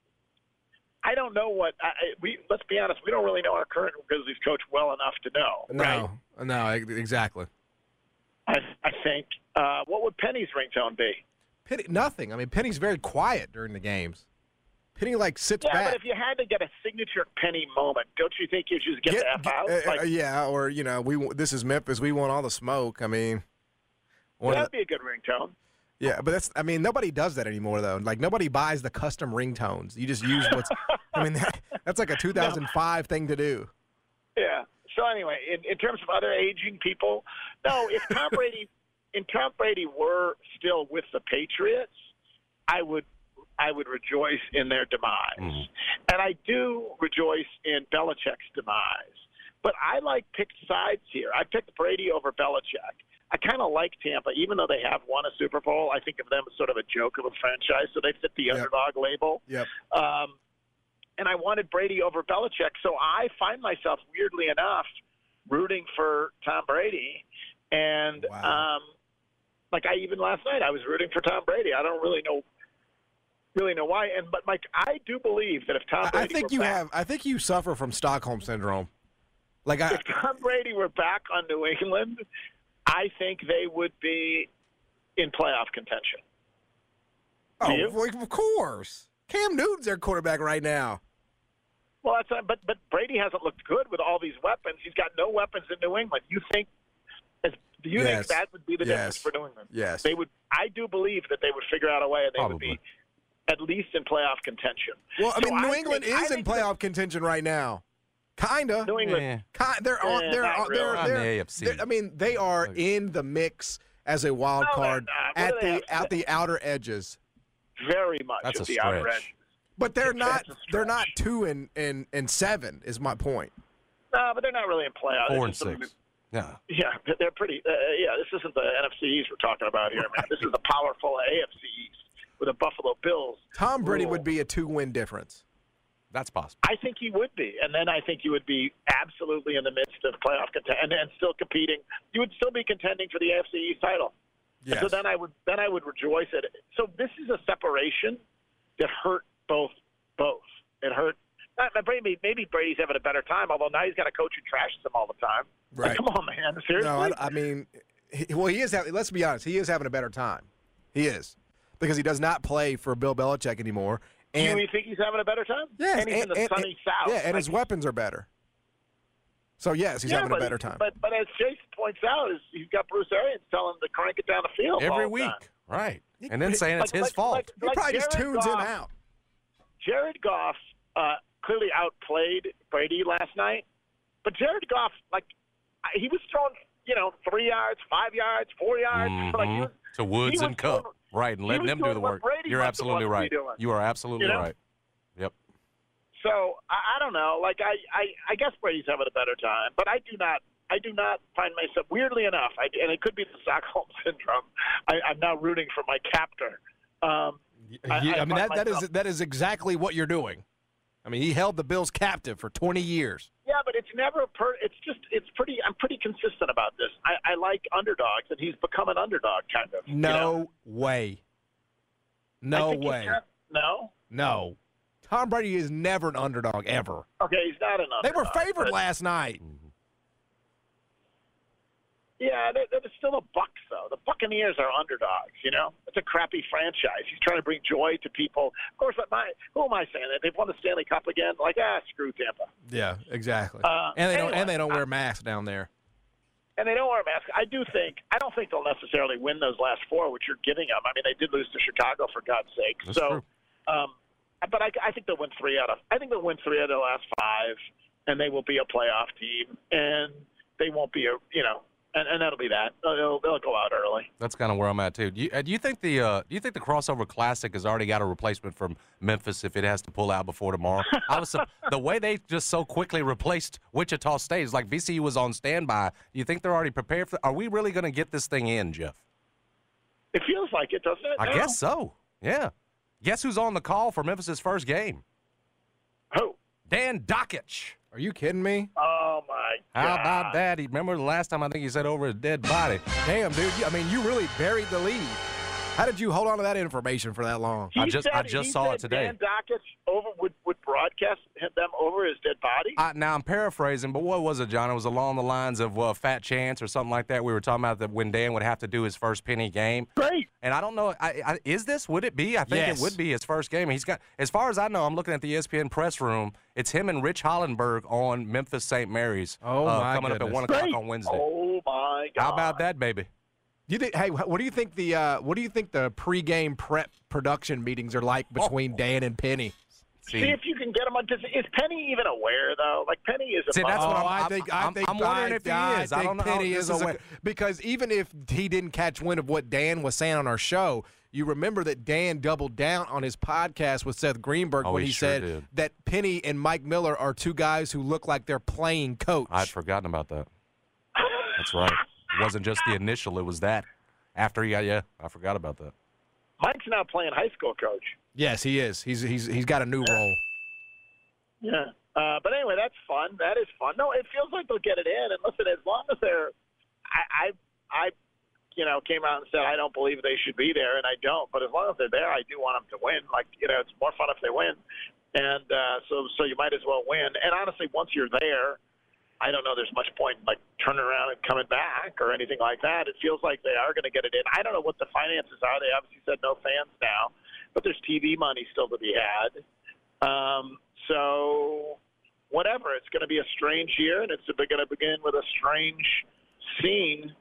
Speaker 1: I don't know what I, I- we. Let's be honest, we don't really know our current Grizzlies coach well enough to know.
Speaker 14: No, no, exactly.
Speaker 1: I, I think. Uh, what would Penny's ringtone be?
Speaker 14: Penny, nothing. I mean, Penny's very quiet during the games. Penny like sits
Speaker 1: Yeah,
Speaker 14: back.
Speaker 1: but if you had to get a signature Penny moment, don't you think you should just get, the F out?
Speaker 14: Uh,
Speaker 1: Like,
Speaker 14: uh, yeah, or you know, we this is Memphis. We want all the smoke. I mean, one of
Speaker 1: that'd be a good ringtone.
Speaker 14: the- yeah, but that's. I mean, nobody does that anymore though. Like nobody buys the custom ringtones. You just use what's. I mean, that, that's like a two thousand five thing to do.
Speaker 1: Yeah. So anyway, in, in terms of other aging people, no. If Tom Brady, if Tom Brady were still with the Patriots, I would, I would rejoice in their demise, and I do rejoice in Belichick's demise. But I like picked sides here. I picked Brady over Belichick. I kind of like Tampa, even though they have won a Super Bowl. I think of them as sort of a joke of a franchise, so they fit the underdog label.
Speaker 14: Yep.
Speaker 1: Um, and I wanted Brady over Belichick, so I find myself, weirdly enough, rooting for Tom Brady. And, um, like, I even last night, I was rooting for Tom Brady. I don't really know really know why. And But, Mike, I do believe that if Tom Brady
Speaker 14: I think
Speaker 1: were
Speaker 14: you
Speaker 1: back,
Speaker 14: have. I think you suffer from Stockholm syndrome. Like I.
Speaker 1: if Tom Brady were back on New England, I think they would be in playoff contention.
Speaker 14: Oh,
Speaker 1: Do you?
Speaker 14: well, of course. Cam Newton's their quarterback right now.
Speaker 1: Well, that's but but Brady hasn't looked good with all these weapons. He's got no weapons in New England. You think as Do you
Speaker 14: Yes.
Speaker 1: think that would be the
Speaker 14: Yes.
Speaker 1: difference for New England?
Speaker 14: Yes.
Speaker 1: They would. I do believe that they would figure out a way, and they
Speaker 14: Probably.
Speaker 1: would be at least in playoff contention.
Speaker 14: Well, I
Speaker 1: So
Speaker 14: mean, New England
Speaker 1: think,
Speaker 14: is in playoff contention right now. Kinda.
Speaker 1: New England.
Speaker 14: Ki- they're on.
Speaker 1: Eh,
Speaker 14: They're
Speaker 1: not
Speaker 14: on.
Speaker 1: really.
Speaker 14: They're,
Speaker 1: Not
Speaker 14: they're,
Speaker 1: in the A F C.
Speaker 14: they're- I mean, they are in the mix as a wild
Speaker 1: No, they're
Speaker 14: card
Speaker 1: not. What
Speaker 14: at
Speaker 1: do they
Speaker 14: the
Speaker 1: have?
Speaker 14: at the outer edges.
Speaker 1: Very much
Speaker 14: That's
Speaker 1: at
Speaker 14: a
Speaker 1: the outer
Speaker 14: stretch.
Speaker 1: edge.
Speaker 14: But they're
Speaker 1: It's-
Speaker 14: not.
Speaker 1: it's a
Speaker 14: They're not two and, and and seven. Is my point.
Speaker 1: No, but they're not really in playoff.
Speaker 13: Four
Speaker 1: It's
Speaker 13: and
Speaker 1: just
Speaker 13: six. Yeah.
Speaker 1: Yeah, they're pretty. Uh, yeah, this isn't the N F C East we're talking about here, man. This is the powerful A F C East with the Buffalo Bills.
Speaker 14: Tom Brady
Speaker 1: rule.
Speaker 14: would be a two-win difference.
Speaker 13: That's possible.
Speaker 1: I think he would be, and then I think you would be absolutely in the midst of playoff content and, and still competing. You would still be contending for the A F C East title.
Speaker 14: Yes.
Speaker 1: And so then I would then I would rejoice at it. So this is a separation that hurt both both. It hurt. Not, maybe maybe Brady's having a better time, although now he's got a coach who trashes him all the time.
Speaker 14: Right.
Speaker 1: Like, come on, man. Seriously.
Speaker 14: No, I, I mean, he, well, he is. Having, let's be honest. He is having a better time. He is because he does not play for Bill Belichick anymore. And
Speaker 1: Do you think he's having a better time?
Speaker 14: yes,
Speaker 1: and he's in the
Speaker 14: and-
Speaker 1: sunny
Speaker 14: and-
Speaker 1: South.
Speaker 14: Yeah, and
Speaker 1: Like,
Speaker 14: his weapons are better. So yes, he's
Speaker 1: yeah,
Speaker 14: having
Speaker 1: but,
Speaker 14: a better time.
Speaker 1: But but as Jason points out, is he's got Bruce Arians telling him to crank it down the field all
Speaker 13: Every
Speaker 1: the
Speaker 13: week.
Speaker 1: time.
Speaker 13: Right. And then saying it's
Speaker 1: Like-
Speaker 13: his
Speaker 1: like-
Speaker 13: fault.
Speaker 1: like-
Speaker 14: he
Speaker 1: like
Speaker 14: probably just
Speaker 1: Jared
Speaker 14: tunes
Speaker 1: Goff,
Speaker 14: in out.
Speaker 1: Jared Goff uh, clearly outplayed Brady last night, but Jared Goff, like, I- he was throwing, you know, three yards, five yards, four yards. Like, he was,
Speaker 13: Mhm. To Woods
Speaker 1: he
Speaker 13: and
Speaker 1: was
Speaker 13: Cup.
Speaker 1: doing-
Speaker 13: Right, and
Speaker 1: he
Speaker 13: letting
Speaker 1: was
Speaker 13: them do
Speaker 1: doing
Speaker 13: the
Speaker 1: what
Speaker 13: work.
Speaker 1: Brady
Speaker 13: You're
Speaker 1: wasn't
Speaker 13: absolutely
Speaker 1: supposed to be
Speaker 13: right.
Speaker 1: doing.
Speaker 13: You are absolutely
Speaker 1: You know?
Speaker 13: right. Yep.
Speaker 1: So I, I don't know. Like I, I, I guess Brady's having a better time, but I do not. I do not find myself. Weirdly enough, I, and it could be the Stockholm syndrome. I, I'm now rooting for my captor. Um,
Speaker 14: I,
Speaker 1: I,
Speaker 14: I mean,
Speaker 1: find
Speaker 14: that, that is
Speaker 1: myself-
Speaker 14: that is exactly what you're doing. I mean, he held the Bills captive for twenty years.
Speaker 1: Yeah, but it's never. Per, it's just. It's pretty. I'm pretty consistent about this. I, I like underdogs, and he's become an underdog, kind of. you
Speaker 14: No
Speaker 1: know?
Speaker 14: way.
Speaker 1: I
Speaker 14: No
Speaker 1: think he's
Speaker 14: way.
Speaker 1: kind of- no.
Speaker 14: No. Tom Brady is never an underdog ever.
Speaker 1: Okay, he's not an
Speaker 14: They
Speaker 1: underdog.
Speaker 14: were favored
Speaker 1: but-
Speaker 14: last night.
Speaker 1: Yeah, they're, they're still the Bucks, though. The Buccaneers are underdogs. You know, it's a crappy franchise. He's trying to bring joy to people. Of course, my who am I saying that they've won the Stanley Cup again? Like, ah, screw Tampa.
Speaker 14: Yeah, exactly.
Speaker 1: Uh,
Speaker 14: and they don't
Speaker 1: anyway,
Speaker 14: and they don't wear masks down there.
Speaker 1: And they don't wear a mask. I do think I don't think they'll necessarily win those last four, which you're giving them. I mean, they did lose to Chicago, for God's sake.
Speaker 13: That's
Speaker 1: so,
Speaker 13: true.
Speaker 1: um, but I, I think they'll win three out of. I think they'll win three out of the last five, and they will be a playoff team, and they won't be a you know, and, and that'll be that. They'll, they'll go out early.
Speaker 13: That's kind of where I'm at too. Do you, uh, do you think the uh, do you think the crossover classic has already got a replacement from Memphis if it has to pull out before tomorrow? I was su- the way they just so quickly replaced Wichita State is like V C U was on standby. Do you think they're already prepared for? Are we really going to get this thing in, Jeff?
Speaker 1: It feels like it, doesn't it?
Speaker 13: I
Speaker 1: No?
Speaker 13: guess so. Yeah. Guess who's on the call for Memphis's first game?
Speaker 1: Who?
Speaker 13: Dan Dockich.
Speaker 14: Are you kidding me?
Speaker 1: Oh my
Speaker 13: How
Speaker 1: God.
Speaker 13: about that? He remember the last time I think he said over his dead body.
Speaker 14: Damn, dude. you- I mean, you really buried the lead. How did you hold on to that information for that long?
Speaker 1: He
Speaker 13: I just
Speaker 1: said,
Speaker 13: I just
Speaker 1: he
Speaker 13: saw
Speaker 1: said
Speaker 13: it today.
Speaker 1: Dan Dockich over would would broadcast them over his dead body.
Speaker 13: I, now I'm paraphrasing, but what was it, John? It was along the lines of uh, Fat Chance or something like that. We were talking about that when Dan would have to do his first penny game.
Speaker 1: Great.
Speaker 13: And I don't know, I, I, is this? Would it be? I think
Speaker 14: Yes.
Speaker 13: it would be his first game. He's got, as far as I know, I'm looking at the E S P N press room. It's him and Rich Hollenberg on Memphis Saint Mary's.
Speaker 14: Oh,
Speaker 13: uh,
Speaker 14: my
Speaker 13: coming up at
Speaker 14: goodness.
Speaker 13: one o'clock
Speaker 1: Great.
Speaker 13: on Wednesday.
Speaker 1: Oh my God.
Speaker 13: How about that, baby?
Speaker 14: You think? Hey, what do you think the uh, what do you think the pregame prep production meetings are like between Dan and Penny?
Speaker 1: See if you can get him on. Does, is Penny even aware though? Like Penny is.
Speaker 13: See, that's
Speaker 1: above-
Speaker 13: what
Speaker 14: Oh,
Speaker 13: I'm-
Speaker 14: I think I
Speaker 13: I'm-
Speaker 14: think
Speaker 13: I'm wondering
Speaker 14: I,
Speaker 13: if he
Speaker 14: I
Speaker 13: is. I
Speaker 14: think
Speaker 13: don't know.
Speaker 14: Penny
Speaker 13: This
Speaker 14: is
Speaker 13: is a-
Speaker 14: aware because even if he didn't catch wind of what Dan was saying on our show, you remember that Dan doubled down on his podcast with Seth Greenberg
Speaker 13: Oh,
Speaker 14: when
Speaker 13: he
Speaker 14: he,
Speaker 13: sure
Speaker 14: said
Speaker 13: did.
Speaker 14: that Penny and Mike Miller are two guys who look like they're playing coach.
Speaker 13: I'd forgotten about that. That's right. It wasn't just the initial; it was that. After he got, yeah, I forgot about that.
Speaker 1: Mike's now playing high school coach.
Speaker 14: Yes, he is. He's he's he's got a new role.
Speaker 1: Yeah. Uh, but anyway, that's fun. That is fun. No, it feels like they'll get it in. And listen, as long as they're, I, I, I, you know, came out and said I don't believe they should be there, and I don't. But as long as they're there, I do want them to win. Like, you know, it's more fun if they win. And uh, so, so you might as well win. And honestly, once you're there, I don't know. There's much point in, like turning around and coming back or anything like that. It feels like they are going to get it in. I don't know what the finances are. They obviously said no fans now, but there's T V money still to be had. Um, so whatever. It's going to be a strange year, and it's going to begin with a strange scene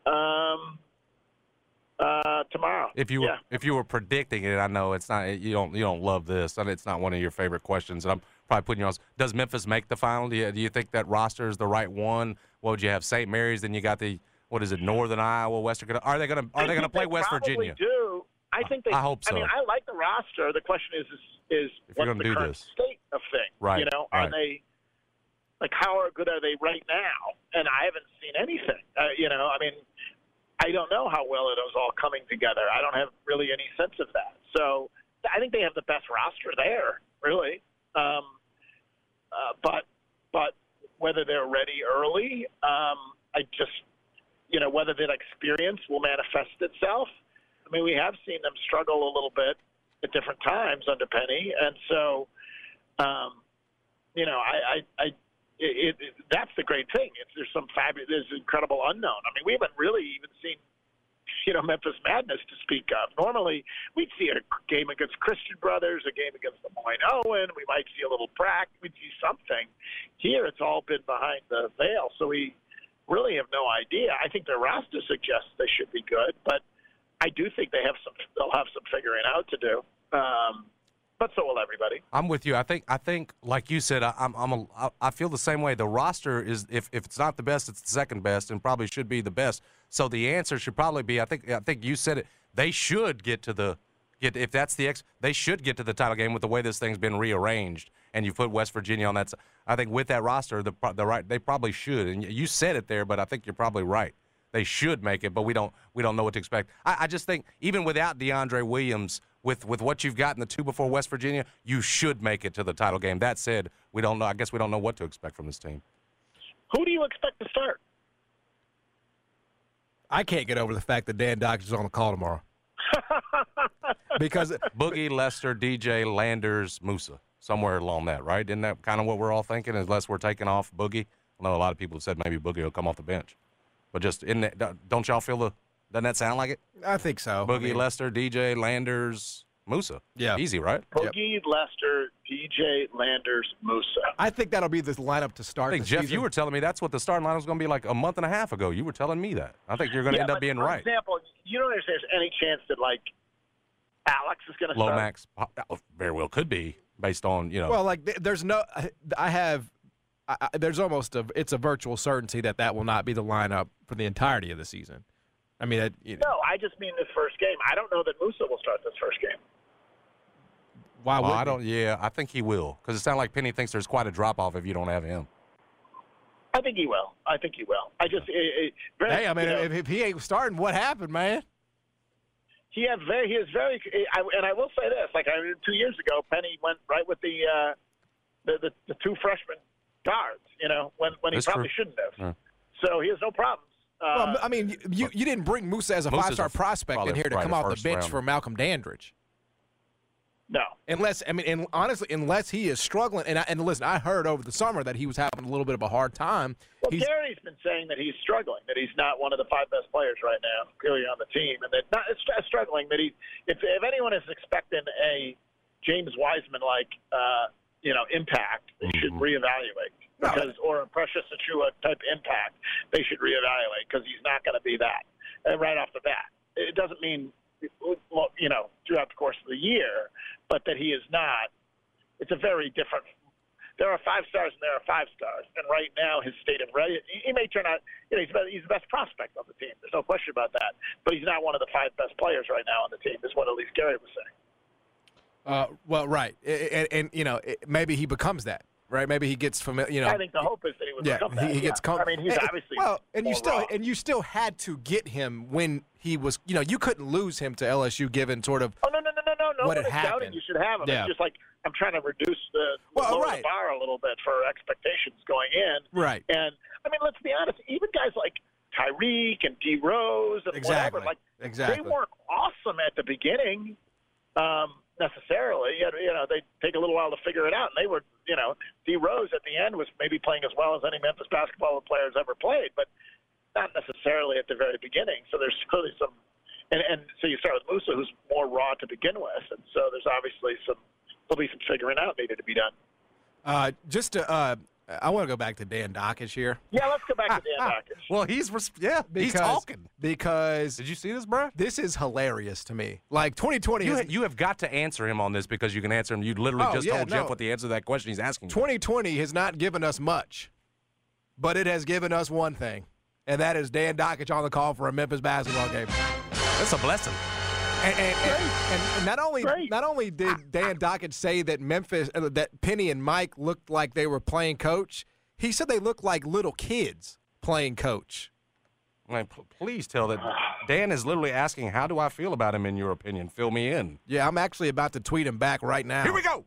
Speaker 1: Um, uh, tomorrow.
Speaker 13: If you were
Speaker 1: yeah.
Speaker 13: if you were predicting it, I know it's not you don't you don't love this, and it's not one of your favorite questions. And I'm probably putting you on. Does Memphis make the final? Do you, do you think that roster is the right one? What would you have? Saint Mary's, then you got the what is it? Northern Iowa, Western. Are they gonna Are
Speaker 1: I
Speaker 13: they gonna
Speaker 1: think
Speaker 13: play
Speaker 1: they
Speaker 13: West
Speaker 1: probably
Speaker 13: Virginia?
Speaker 1: Do I think they?
Speaker 13: I hope so.
Speaker 1: I mean, I like the roster. The question is, is, is
Speaker 13: If you're
Speaker 1: what's
Speaker 13: gonna
Speaker 1: the
Speaker 13: do
Speaker 1: current
Speaker 13: this.
Speaker 1: state of things?
Speaker 13: Right,
Speaker 1: You know, are
Speaker 13: right.
Speaker 1: they like how are good are they right now? And I haven't seen anything. Uh, you know, I mean, I don't know how well it is all coming together. I don't have really any sense of that. So I think they have the best roster there, really. Um, uh, but but whether they're ready early, um, I just you know whether that experience will manifest itself. I mean, we have seen them struggle a little bit at different times under Penny, and so um, you know I. I, I It, it, that's the great thing. It's, there's some fabulous, there's incredible unknown. I mean, we haven't really even seen, you know, Memphis Madness to speak of. Normally, we'd see a game against Christian Brothers, a game against Des Moines Owen. We might see a little Prac. We'd see something. Here, it's all been behind the veil, so we really have no idea. I think their roster suggests they should be good, but I do think they have some. They'll have some figuring out to do. Um, But so will everybody.
Speaker 13: I'm with you. I think I think like you said, I, I'm I'm a, I feel the same way. The roster is if, if it's not the best, it's the second best, and probably should be the best. So the answer should probably be. I think I think you said it. They should get to the get if that's the ex. They should get to the title game with the way this thing's been rearranged, and you put West Virginia on that. s- I think with that roster, the the right they probably should. And you said it there, but I think you're probably right. They should make it, but we don't we don't know what to expect. I, I just think even without DeAndre Williams. With with what you've got in the two before West Virginia, you should make it to the title game. That said, we don't know. I guess we don't know what to expect from this team.
Speaker 1: Who do you expect to start?
Speaker 14: I can't get over the fact that Dan Doctors is on the call tomorrow. Because
Speaker 13: Boogie, Lester, D J, Landers, Musa, somewhere along that, right? Isn't that kind of what we're all thinking? Unless we're taking off Boogie. I know a lot of people have said maybe Boogie will come off the bench, but just in that, don't y'all feel the? Doesn't that sound like it?
Speaker 14: I think so.
Speaker 13: Boogie,
Speaker 14: I mean,
Speaker 13: Lester, D J, Landers, Musa.
Speaker 14: Yeah.
Speaker 13: Easy, right?
Speaker 1: Boogie, Lester, D J, Landers, Musa.
Speaker 14: I think that'll be the lineup to start
Speaker 13: I think,
Speaker 14: the
Speaker 13: Jeff,
Speaker 14: season.
Speaker 13: you were telling me that's what the starting line was going to be like a month and a half ago. You were telling me that. I think you're going to
Speaker 1: Yeah,
Speaker 13: end up
Speaker 1: but
Speaker 13: being
Speaker 1: for
Speaker 13: right.
Speaker 1: example, you don't think there's any chance that, like, Alex is going to start?
Speaker 13: Lomax oh, very well could be based on, you know.
Speaker 14: Well, like th- there's no, I have, I, I, there's almost a, it's a virtual certainty that that will not be the lineup for the entirety of the season. I mean, that, you know,
Speaker 1: No, I just mean this first game. I don't know that Musa will start this first game.
Speaker 14: why
Speaker 13: Well,
Speaker 14: would
Speaker 13: I don't. Yeah, I think he will because it sounds like Penny thinks there's quite a drop off if you don't have him.
Speaker 1: I think he will. I think he will. I just, it, it, very,
Speaker 14: Hey, I mean,
Speaker 1: you know,
Speaker 14: if, if he ain't starting, what happened, man?
Speaker 1: he had very, he is very, I, and I will say this: like, I mean, two years ago, Penny went right with the uh, the, the the two freshman guards. You know, when when he
Speaker 14: That's
Speaker 1: probably
Speaker 14: true.
Speaker 1: shouldn't have.
Speaker 13: Yeah.
Speaker 1: So he has no problems. Uh,
Speaker 14: well, I mean, you you didn't bring Musa as a
Speaker 13: Musa's
Speaker 14: five-star
Speaker 13: a-
Speaker 14: prospect in
Speaker 13: probably
Speaker 14: here to
Speaker 13: right,
Speaker 14: come
Speaker 13: a
Speaker 14: off the
Speaker 13: first
Speaker 14: bench
Speaker 13: rounder.
Speaker 14: for Malcolm Dandridge.
Speaker 1: No.
Speaker 14: Unless, I mean, and honestly, unless he is struggling, and I, and listen, I heard over the summer that he was having a little bit of a hard time.
Speaker 1: Well,
Speaker 14: He's,
Speaker 1: Gary's been saying that he's struggling, that he's not one of the five best players right now, clearly on the team, and that not it's struggling. That he, if if anyone is expecting a James Wiseman like, uh, you know, impact, they should reevaluate because, or a Precious Achua type impact, they should reevaluate because he's not going to be that uh, right off the bat. It doesn't mean, well, you know, throughout the course of the year, but that he is not. It's a very different. There are five stars and there are five stars, and right now his state of ready. He may turn out. You know, he's, he's the best prospect on the team. There's no question about that. But he's not one of the five best players right now on the team. Is what at least Gary was saying.
Speaker 14: uh, well, right, and, and you know, it, maybe he becomes that. Right, maybe he gets familiar. You know,
Speaker 1: I think the hope is that he would
Speaker 14: yeah,
Speaker 1: become
Speaker 14: he,
Speaker 1: that.
Speaker 14: he gets.
Speaker 1: yeah.
Speaker 14: Com-
Speaker 1: I mean, he's
Speaker 14: and-
Speaker 1: obviously
Speaker 14: well, and you
Speaker 1: more
Speaker 14: still
Speaker 1: raw.
Speaker 14: and you still had to get him when he was. You know, you couldn't lose him to L S U given sort of.
Speaker 1: Oh no no no no no no!
Speaker 14: what
Speaker 1: one
Speaker 14: had
Speaker 1: is doubting
Speaker 14: happened.
Speaker 1: you should have him.
Speaker 14: Yeah.
Speaker 1: It's just like I'm trying to reduce the,
Speaker 14: Well,
Speaker 1: lower
Speaker 14: right.
Speaker 1: the bar a little bit for expectations going in.
Speaker 14: Right.
Speaker 1: And I mean, let's be honest. Even guys like Tyreek and D Rose and
Speaker 14: Exactly.
Speaker 1: whatever, like
Speaker 14: Exactly.
Speaker 1: they weren't awesome at the beginning. Um, necessarily, you know, you know, they take a little while to figure it out, and they were, you know, D Rose at the end was maybe playing as well as any Memphis basketball player has ever played, but not necessarily at the very beginning. So there's clearly some, and, and so you start with Musa, who's more raw to begin with, and so there's obviously some, there'll be some figuring out needed to be done.
Speaker 14: Uh, just to, uh, I want to go back to Dan Dockich here.
Speaker 1: Yeah, let's go back to Dan Dockich.
Speaker 13: Well, he's res- yeah,
Speaker 14: Because,
Speaker 13: he's talking.
Speaker 14: Because
Speaker 13: did you see this, bro?
Speaker 14: This is hilarious to me. Like twenty twenty,
Speaker 13: You,
Speaker 14: has,
Speaker 13: ha- you have got to answer him on this because you can answer him. You literally
Speaker 14: Oh,
Speaker 13: just
Speaker 14: yeah,
Speaker 13: told
Speaker 14: no.
Speaker 13: Jeff what the answer to that question he's asking. you.
Speaker 14: twenty twenty has not given us much, but it has given us one thing, and that is Dan Dockich on the call for a Memphis basketball game.
Speaker 13: That's a blessing.
Speaker 14: And, and, and, and, and not only not only did Dan Dockich say that Memphis, uh, that Penny and Mike looked like they were playing coach, he said they looked like little kids playing coach.
Speaker 13: Man, p- please tell that Dan is literally asking, "How do I feel about him? In your opinion, fill me in."
Speaker 14: Yeah, I'm actually about to tweet him back right now.
Speaker 13: Here we go.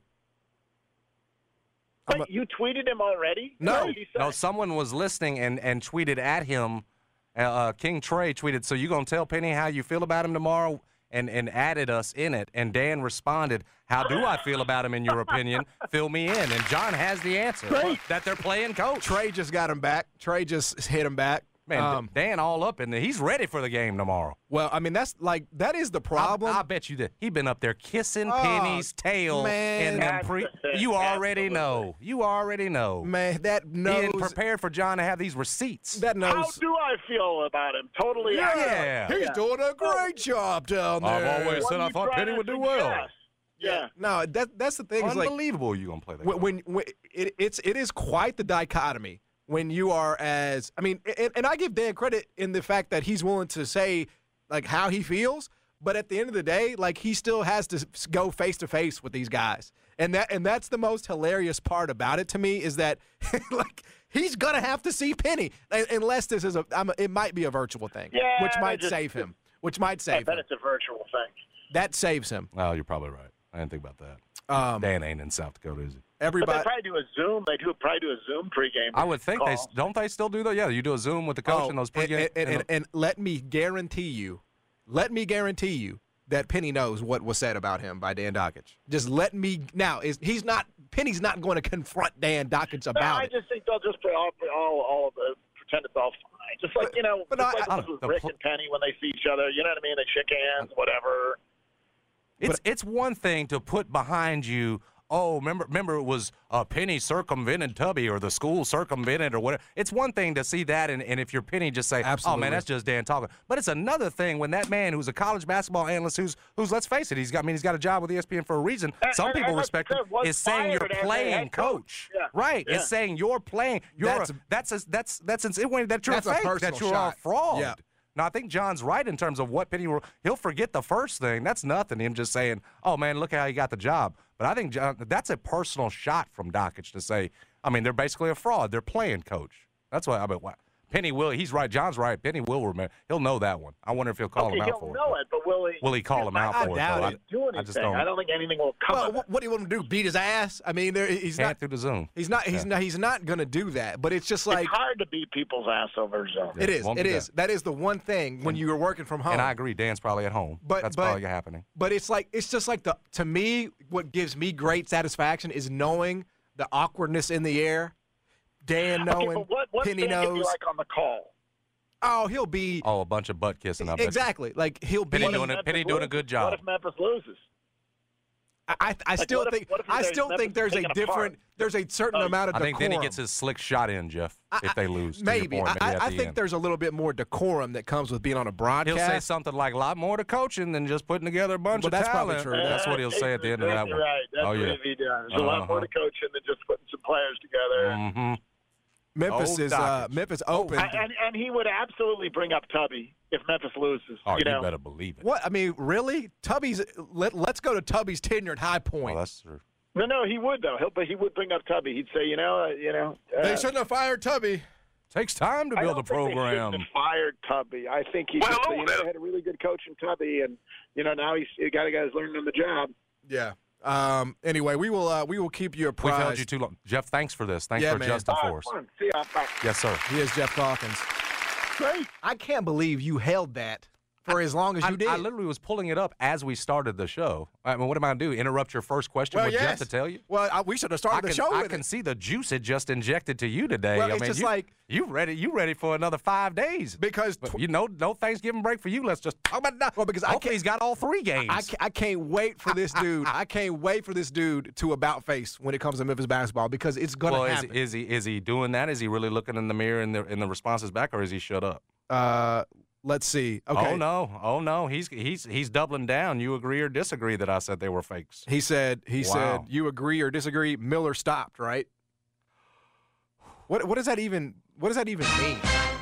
Speaker 1: Wait, a, you tweeted him already?
Speaker 13: No, no. Someone was listening and, and tweeted at him. Uh, uh, King Trey tweeted, "So you gonna tell Penny how you feel about him tomorrow?" And and added us in it. And Dan responded, "How do I feel about him in your opinion? Fill me in." And John has the answer
Speaker 14: Trey.
Speaker 13: that they're playing coach.
Speaker 14: Trey just got him back. Trey just hit him back.
Speaker 13: Man,
Speaker 14: Um,
Speaker 13: Dan all up in there. He's ready for the game tomorrow.
Speaker 14: Well, I mean, that's like that is the problem.
Speaker 13: I, I bet you that he been up there kissing
Speaker 14: Oh,
Speaker 13: Penny's tail.
Speaker 14: man.
Speaker 13: in them
Speaker 14: That's
Speaker 13: pre-
Speaker 14: the thing.
Speaker 13: you already
Speaker 14: Absolutely.
Speaker 13: know. You already know.
Speaker 14: Man, that knows.
Speaker 13: Being prepared for John to have these receipts.
Speaker 14: That knows.
Speaker 1: How do I feel about him? Totally.
Speaker 13: Yeah.
Speaker 14: He's doing a great job down there.
Speaker 13: I've always said I thought Penny would do well.
Speaker 1: Yeah.
Speaker 14: No, that that's the thing. Is like,
Speaker 13: Unbelievable you going to play that.
Speaker 14: when, when, when it, it's it is quite the dichotomy when you are as I mean, and, and I give Dan credit in the fact that he's willing to say like how he feels, but at the end of the day, like he still has to s- go face to face with these guys, and that and that's the most hilarious part about it to me is that like he's gonna have to see Penny un- unless this is a, I'm a it might be a virtual thing,
Speaker 1: Yeah,
Speaker 14: which might
Speaker 1: just-
Speaker 14: save him, which might
Speaker 1: I
Speaker 14: save
Speaker 1: bet
Speaker 14: him.
Speaker 1: it's a virtual thing.
Speaker 14: That saves him.
Speaker 13: Oh, you're probably right. I didn't think about that.
Speaker 14: Um,
Speaker 13: Dan ain't in South Dakota, is he?
Speaker 1: But
Speaker 14: Everybody.
Speaker 1: they probably do a Zoom. They do probably do a Zoom pregame.
Speaker 13: I would think they
Speaker 1: call.
Speaker 13: don't they still do that. Yeah, you do a Zoom with the coach
Speaker 14: Oh,
Speaker 13: and those
Speaker 14: and,
Speaker 13: pregame.
Speaker 14: and, and, and let me guarantee you, let me guarantee you that Penny knows what was said about him by Dan Dockich. Just let me now. Is he's not Penny's not going to confront Dan Dockich
Speaker 1: No,
Speaker 14: about
Speaker 1: I
Speaker 14: it.
Speaker 1: just think they'll just play all, all, all of the pretend it's all fine. Just like you know,
Speaker 14: but
Speaker 1: just
Speaker 14: I-
Speaker 1: like
Speaker 14: I
Speaker 1: this
Speaker 14: don't
Speaker 1: was
Speaker 14: know,
Speaker 1: Rick
Speaker 14: the
Speaker 1: and Penny when they see each other. You know what I mean? They shake hands, whatever.
Speaker 13: It's it's one thing to put behind you. Oh, remember, remember, it was uh, Penny circumvented Tubby, or the school circumvented, or whatever. It's one thing to see that, and, and if you're Penny, just say, "Oh
Speaker 14: Absolutely.
Speaker 13: man, that's just Dan talking." But it's another thing when that man, who's a college basketball analyst, who's who's let's face it, he's got I mean he's got a job with E S P N for a reason.
Speaker 1: And-
Speaker 13: Some
Speaker 1: and-
Speaker 13: people
Speaker 1: and like
Speaker 13: respect
Speaker 1: you
Speaker 13: him.
Speaker 1: said, was
Speaker 13: Is saying you're
Speaker 1: fired as a
Speaker 13: playing
Speaker 1: head coach.
Speaker 13: coach,
Speaker 1: Yeah.
Speaker 13: right?
Speaker 1: Yeah.
Speaker 13: It's saying you're playing. You're
Speaker 14: That's
Speaker 13: a,
Speaker 14: a-
Speaker 13: that's a, that's that's insinuating that you're
Speaker 14: That's a
Speaker 13: a fake,
Speaker 14: personal
Speaker 13: that you're
Speaker 14: shot.
Speaker 13: a fraud.
Speaker 14: Yeah.
Speaker 13: Now, I think John's right in terms of what Penny will. He'll forget the first thing. That's nothing. Him just saying, "Oh man, look how he got the job." But I think John, that's a personal shot from Dockich to say. I mean, they're basically a fraud. They're playing coach. That's what I mean. What, Penny will. He's right. John's right. Penny will remember. He'll know that one. I wonder if he'll call
Speaker 1: okay,
Speaker 13: him out
Speaker 1: he'll
Speaker 13: for
Speaker 1: know
Speaker 13: it.
Speaker 1: it, but will he?
Speaker 13: Will he call him out
Speaker 14: I
Speaker 13: for it?
Speaker 14: doubt
Speaker 13: though?
Speaker 14: it.
Speaker 1: Do anything.
Speaker 13: I just don't.
Speaker 1: I don't think anything will come.
Speaker 14: Well,
Speaker 1: of it.
Speaker 14: what, what do you want him to do? Beat his ass? I mean, there, he's
Speaker 13: Can't
Speaker 14: not.
Speaker 13: through the Zoom.
Speaker 14: He's not. He's
Speaker 13: Yeah.
Speaker 14: not. He's not going to do that. But it's just like
Speaker 1: it's hard to beat people's ass over Zoom.
Speaker 14: it is.
Speaker 13: won't
Speaker 14: It
Speaker 13: do
Speaker 14: is. That is the one thing when you are working from home.
Speaker 13: And I agree. Dan's probably at home.
Speaker 14: But-
Speaker 13: that's
Speaker 14: but-
Speaker 13: probably happening.
Speaker 14: But it's like it's just like the to me what gives me great satisfaction is knowing the awkwardness in the air. Dan knowing,
Speaker 1: Okay, but what, what's
Speaker 14: Penny
Speaker 1: Dan gonna be
Speaker 14: knows.
Speaker 1: like on the call?
Speaker 14: Oh, he'll be
Speaker 13: Oh, a bunch of butt kissing. I bet you.
Speaker 14: exactly like he'll be.
Speaker 13: Penny
Speaker 1: What if
Speaker 13: doing a
Speaker 1: Memphis
Speaker 13: Penny doing a
Speaker 1: loses?
Speaker 13: good job.
Speaker 1: What if Memphis loses?
Speaker 14: I I, I still
Speaker 1: what if-
Speaker 14: think
Speaker 1: what if
Speaker 14: I
Speaker 1: there's
Speaker 14: still
Speaker 1: Memphis
Speaker 14: think there's a
Speaker 1: taken
Speaker 14: different
Speaker 1: apart?
Speaker 14: there's a certain
Speaker 1: Oh,
Speaker 14: amount of
Speaker 13: I
Speaker 14: decorum.
Speaker 13: think then he gets his slick shot in, Jeff, if they lose. to your
Speaker 14: Maybe
Speaker 13: point,
Speaker 14: I,
Speaker 13: at
Speaker 14: I
Speaker 13: the
Speaker 14: think
Speaker 13: end.
Speaker 14: there's a little bit more decorum that comes with being on a
Speaker 13: He'll
Speaker 14: broadcast.
Speaker 13: say something like a lot more to coaching than just putting together a bunch
Speaker 14: Well,
Speaker 13: of
Speaker 14: that's probably
Speaker 13: talent.
Speaker 14: true.
Speaker 13: That's what he'll say at the end of that
Speaker 1: Exactly
Speaker 13: one.
Speaker 1: Right. That's
Speaker 13: oh
Speaker 1: what
Speaker 13: yeah.
Speaker 1: he does. There's a lot more to coaching than just putting some players together.
Speaker 13: Mm-hmm.
Speaker 14: Memphis
Speaker 13: Oh,
Speaker 14: is uh,
Speaker 13: Dockage.
Speaker 14: Memphis opened.
Speaker 1: And, and and he would absolutely bring up Tubby if Memphis loses.
Speaker 13: Oh,
Speaker 1: you
Speaker 13: you
Speaker 1: know,
Speaker 13: better believe it.
Speaker 14: What I mean, really? Tubby's. Let, let's go to Tubby's tenured high point.
Speaker 13: Oh, that's true.
Speaker 1: no, no, he would though. He'll, but he would bring up Tubby. He'd say, you know, uh, you know, uh,
Speaker 14: They shouldn't have fired Tubby.
Speaker 13: Takes time to
Speaker 1: I
Speaker 13: build
Speaker 1: don't
Speaker 13: a
Speaker 1: think they
Speaker 13: program.
Speaker 1: shouldn't have fired Tubby. I think he
Speaker 3: Well,
Speaker 1: just, you know,
Speaker 3: well-
Speaker 1: they had a really good coach in Tubby, and you know now he's he got a guy who's learning on the job.
Speaker 14: Yeah. Um. Anyway, we will. Uh, we will keep you
Speaker 13: We've
Speaker 14: apprised.
Speaker 13: held you too long. Jeff, thanks for this. Thanks
Speaker 14: Yeah,
Speaker 13: for
Speaker 14: man.
Speaker 13: adjusting
Speaker 1: All
Speaker 13: for
Speaker 1: right,
Speaker 13: us.
Speaker 1: fun. See ya. Bye.
Speaker 13: Yes, sir.
Speaker 14: He is Jeff Calkins.
Speaker 1: Great.
Speaker 14: I can't believe you held that for as long as
Speaker 13: I,
Speaker 14: you did.
Speaker 13: I literally was pulling it up as we started the show. I mean, what am I going to do? Interrupt your first question
Speaker 14: Well,
Speaker 13: with
Speaker 14: yes.
Speaker 13: Jeff to tell you?
Speaker 14: Well, I, we should have started
Speaker 13: I
Speaker 14: the
Speaker 13: can,
Speaker 14: show
Speaker 13: I
Speaker 14: with
Speaker 13: can
Speaker 14: it.
Speaker 13: see the juice it just injected to you today.
Speaker 14: Well,
Speaker 13: I
Speaker 14: it's
Speaker 13: mean,
Speaker 14: just
Speaker 13: you,
Speaker 14: like-
Speaker 13: you ready? You ready for another five days?
Speaker 14: Because
Speaker 13: but, you know, no Thanksgiving break for you. Let's just talk about that.
Speaker 14: Well, because I
Speaker 13: Hopefully
Speaker 14: can't,
Speaker 13: he's got all three games.
Speaker 14: I, I can't wait for this dude. I can't wait for this dude to about face when it comes to Memphis basketball because it's gonna
Speaker 13: well, is,
Speaker 14: happen.
Speaker 13: is he is he doing that? Is he really looking in the mirror and the and the responses back, or is he shut up?
Speaker 14: Uh, let's see. Okay.
Speaker 13: Oh no, oh no, he's he's he's doubling down. You agree or disagree that I said they were fakes?
Speaker 14: He said. He
Speaker 13: Wow.
Speaker 14: said. You agree or disagree? Miller stopped, right? What what does that even what does that even mean?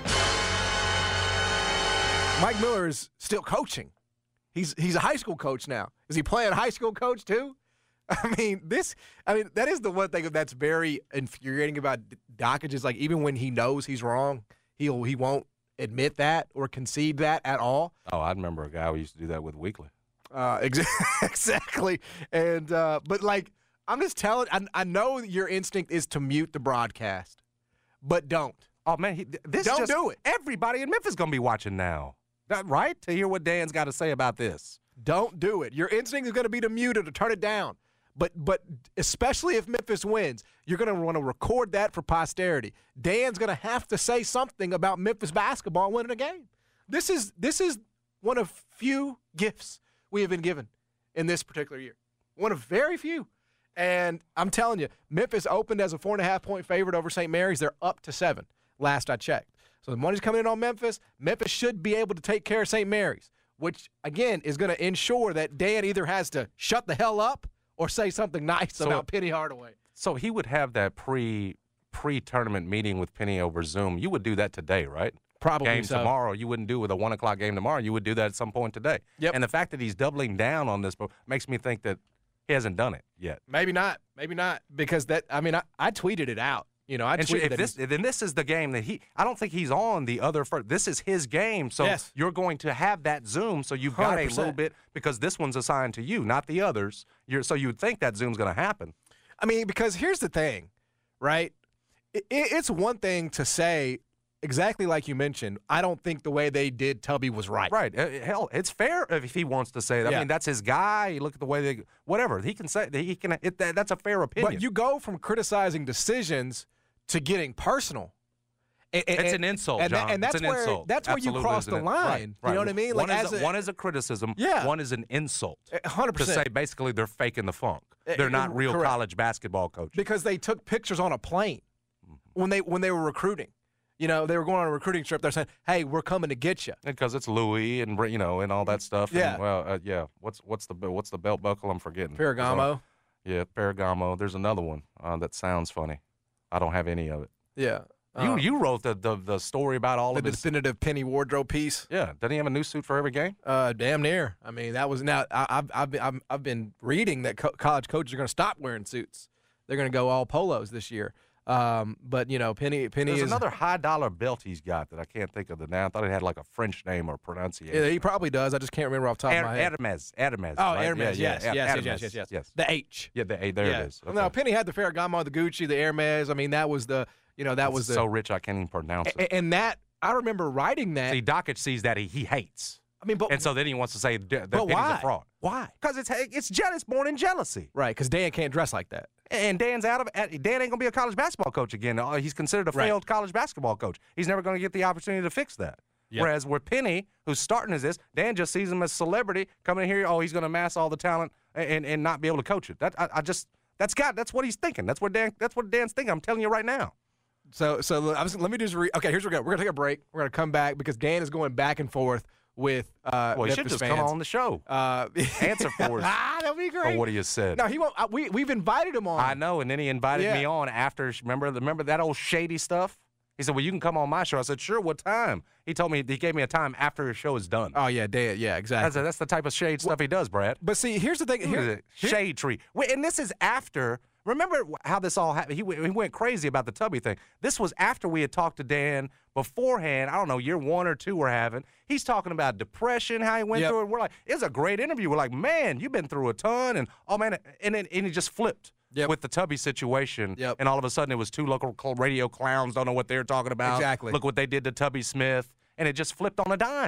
Speaker 14: Mike Miller is still coaching. He's he's a high school coach now. Is he playing high school coach too? I mean, this. I mean, that is the one thing that's very infuriating about Dakich is like even when he knows he's wrong, he'll he won't admit that or concede that at all.
Speaker 13: Oh, I remember a guy who used to do that with Weekly.
Speaker 14: Uh, ex- exactly. And uh, but like I'm just telling, I, I know your instinct is to mute the broadcast, but don't.
Speaker 13: Oh man, he, this
Speaker 14: don't
Speaker 13: just,
Speaker 14: do it.
Speaker 13: Everybody in Memphis gonna be watching now, that, right? To hear what Dan's got to say about this.
Speaker 14: Don't do it. Your instinct is going to be to mute it or turn it down. But but especially if Memphis wins, you're going to want to record that for posterity. Dan's going to have to say something about Memphis basketball winning a game. This is this is one of few gifts we have been given in this particular year. One of very few. And I'm telling you, Memphis opened as a four and a half point favorite over Saint Mary's. They're up to seven, last I checked. So the money's coming in on Memphis. Memphis should be able to take care of Saint Mary's, which, again, is going to ensure that Dan either has to shut the hell up or say something nice
Speaker 13: So-
Speaker 14: about Penny Hardaway.
Speaker 13: So he would have that pre pre tournament meeting with Penny over Zoom. You would do that today, right?
Speaker 14: Probably
Speaker 13: game
Speaker 14: so.
Speaker 13: tomorrow. You wouldn't do with a one o'clock game tomorrow. You would do that at some point today.
Speaker 14: Yep.
Speaker 13: And the fact that he's doubling down on this makes me think that he hasn't done it yet.
Speaker 14: Maybe not. Maybe not. Because that, I mean, I, I tweeted it out. You know, I
Speaker 13: And
Speaker 14: tweeted
Speaker 13: if
Speaker 14: that
Speaker 13: this,
Speaker 14: he's-
Speaker 13: then this is the game that he. I don't think he's on the other first. This is his game, so
Speaker 14: Yes.
Speaker 13: you're going to have that Zoom. So you've got
Speaker 14: one hundred
Speaker 13: a
Speaker 14: percent.
Speaker 13: little bit because this one's assigned to you, not the others. You're so you would think that Zoom's going to happen.
Speaker 14: I mean, because here's the thing, right? It, it, it's one thing to say exactly like you mentioned. I don't think the way they did Tubby was right.
Speaker 13: Right. Uh, Hell, it's fair if he wants to say that.
Speaker 14: Yeah.
Speaker 13: I mean, that's his guy. You look at the way they, whatever he can say. He can. It, that, that's a fair opinion.
Speaker 14: But you go from criticizing decisions to getting personal. And, and-
Speaker 13: It's an insult,
Speaker 14: and,
Speaker 13: John.
Speaker 14: that- and that's
Speaker 13: it's an
Speaker 14: where
Speaker 13: insult.
Speaker 14: that's where you
Speaker 13: Absolutely
Speaker 14: cross
Speaker 13: is
Speaker 14: the
Speaker 13: an-
Speaker 14: line.
Speaker 13: Right,
Speaker 14: You
Speaker 13: right.
Speaker 14: know what I mean?
Speaker 13: One,
Speaker 14: Like
Speaker 13: is
Speaker 14: as
Speaker 13: a,
Speaker 14: a-
Speaker 13: one is a criticism.
Speaker 14: Yeah.
Speaker 13: One is an insult.
Speaker 14: one hundred percent.
Speaker 13: To say basically they're faking the funk.
Speaker 14: Eh,
Speaker 13: They're
Speaker 14: eh,
Speaker 13: not real
Speaker 14: correct.
Speaker 13: college basketball coaches.
Speaker 14: Because they took pictures on a plane
Speaker 13: Mm-hmm.
Speaker 14: when they when they were recruiting. You know, they were going on a recruiting trip. They're saying, "Hey, we're coming to get you."
Speaker 13: Because it's Louis and you know and all that stuff.
Speaker 14: Yeah.
Speaker 13: And, well, uh, yeah. What's what's the what's the belt buckle? I'm forgetting.
Speaker 14: Ferragamo.
Speaker 13: Yeah, Ferragamo. There's another one uh, that sounds funny. I don't have any of it.
Speaker 14: Yeah.
Speaker 13: You
Speaker 14: Um,
Speaker 13: you wrote the, the the story about all
Speaker 14: the
Speaker 13: of his.
Speaker 14: definitive Penny wardrobe piece.
Speaker 13: Yeah, doesn't he have a new suit for every game?
Speaker 14: Uh, damn near. I mean, that was now. I, I've I've been, I've, I've been reading that co- college coaches are going to stop wearing suits. They're going to go all polos this year. Um, but you know, Penny Penny
Speaker 13: There's
Speaker 14: is
Speaker 13: another high dollar belt he's got that I can't think of the name. I thought it had like a French name or pronunciation.
Speaker 14: Yeah, he probably does. I just can't remember off the top of my head.
Speaker 13: Hermes, Hermes.
Speaker 14: Oh,
Speaker 13: right?
Speaker 14: Hermes.
Speaker 13: Yeah,
Speaker 14: yes,
Speaker 13: yeah,
Speaker 14: yes,
Speaker 13: Hermes.
Speaker 14: yes, yes, yes,
Speaker 13: yes.
Speaker 14: The H.
Speaker 13: Yeah, the A. There
Speaker 14: Yeah.
Speaker 13: it is.
Speaker 14: No, Penny had the Ferragamo, the Gucci, the Hermes. I mean, that was the you know that
Speaker 13: It's
Speaker 14: was the
Speaker 13: so rich I can't even pronounce it.
Speaker 14: a- and that I remember writing that.
Speaker 13: See, Dockich sees that he, he hates.
Speaker 14: I mean, but
Speaker 13: and so then he wants to say that
Speaker 14: but
Speaker 13: Penny's
Speaker 14: why?
Speaker 13: a fraud.
Speaker 14: Why?
Speaker 13: Because it's it's jealous, born in jealousy.
Speaker 14: Right, because Dan can't dress like that.
Speaker 13: And Dan's out of Dan ain't gonna be a college basketball coach again. Uh, He's considered a
Speaker 14: Right.
Speaker 13: failed college basketball coach. He's never gonna get the opportunity to fix that.
Speaker 14: Yep.
Speaker 13: Whereas with Penny, who's starting as this, Dan just sees him as celebrity coming in here. Oh, he's gonna amass all the talent and, and, and not be able to coach it. That I, I just that's got that's what he's thinking. That's what Dan that's what Dan's thinking. I'm telling you right now.
Speaker 14: So, so I was, let me just read. Okay, here's what we're going. We're going to take a break. We're going to come back because Dan is going back and forth with uh,
Speaker 13: Well, he should
Speaker 14: Memphis
Speaker 13: just
Speaker 14: fans.
Speaker 13: come on the show.
Speaker 14: Uh,
Speaker 13: Answer for us.
Speaker 14: ah, that'd be great.
Speaker 13: For what he said.
Speaker 14: No, he won't. Uh, we we've invited him on.
Speaker 13: I know, and then he invited
Speaker 14: Yeah.
Speaker 13: me on after. Remember, remember that old shady stuff. He said, "Well, you can come on my show." I said, "Sure." What time? He told me he gave me a time after his show is done.
Speaker 14: Oh yeah, Dan. Yeah, exactly.
Speaker 13: That's, that's the type of shade stuff he does, Brad.
Speaker 14: But see, here's the thing.
Speaker 13: Look
Speaker 14: Here,
Speaker 13: at it. Shade tree. Wait, and this is after. Remember how this all happened? He, went- he went crazy about the Tubby thing. This was after we had talked to Dan beforehand. I don't know, year one or two we're having. He's talking about depression, how he went
Speaker 14: Yep.
Speaker 13: through it. We're like, it was a great interview. We're like, man, you've been through a ton. And, oh, man, and then and he just flipped.
Speaker 14: Yep.
Speaker 13: With the Tubby situation,
Speaker 14: Yep.
Speaker 13: and all of a sudden it was two local cl- radio clowns, don't know what they're talking about.
Speaker 14: Exactly.
Speaker 13: Look what they did to Tubby Smith, and it just flipped on a dime.
Speaker 14: Yep.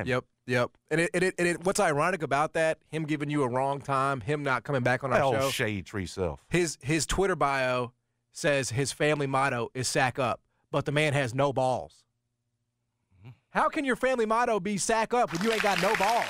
Speaker 14: Yep. And it, it, it, it, what's ironic about that, him giving you a wrong time, him not coming back on our
Speaker 13: that
Speaker 14: show.
Speaker 13: Old shade tree self.
Speaker 14: His, his Twitter bio says his family motto is sack up, but the man has no balls. Mm-hmm. How can your family motto be sack up when you ain't got no balls?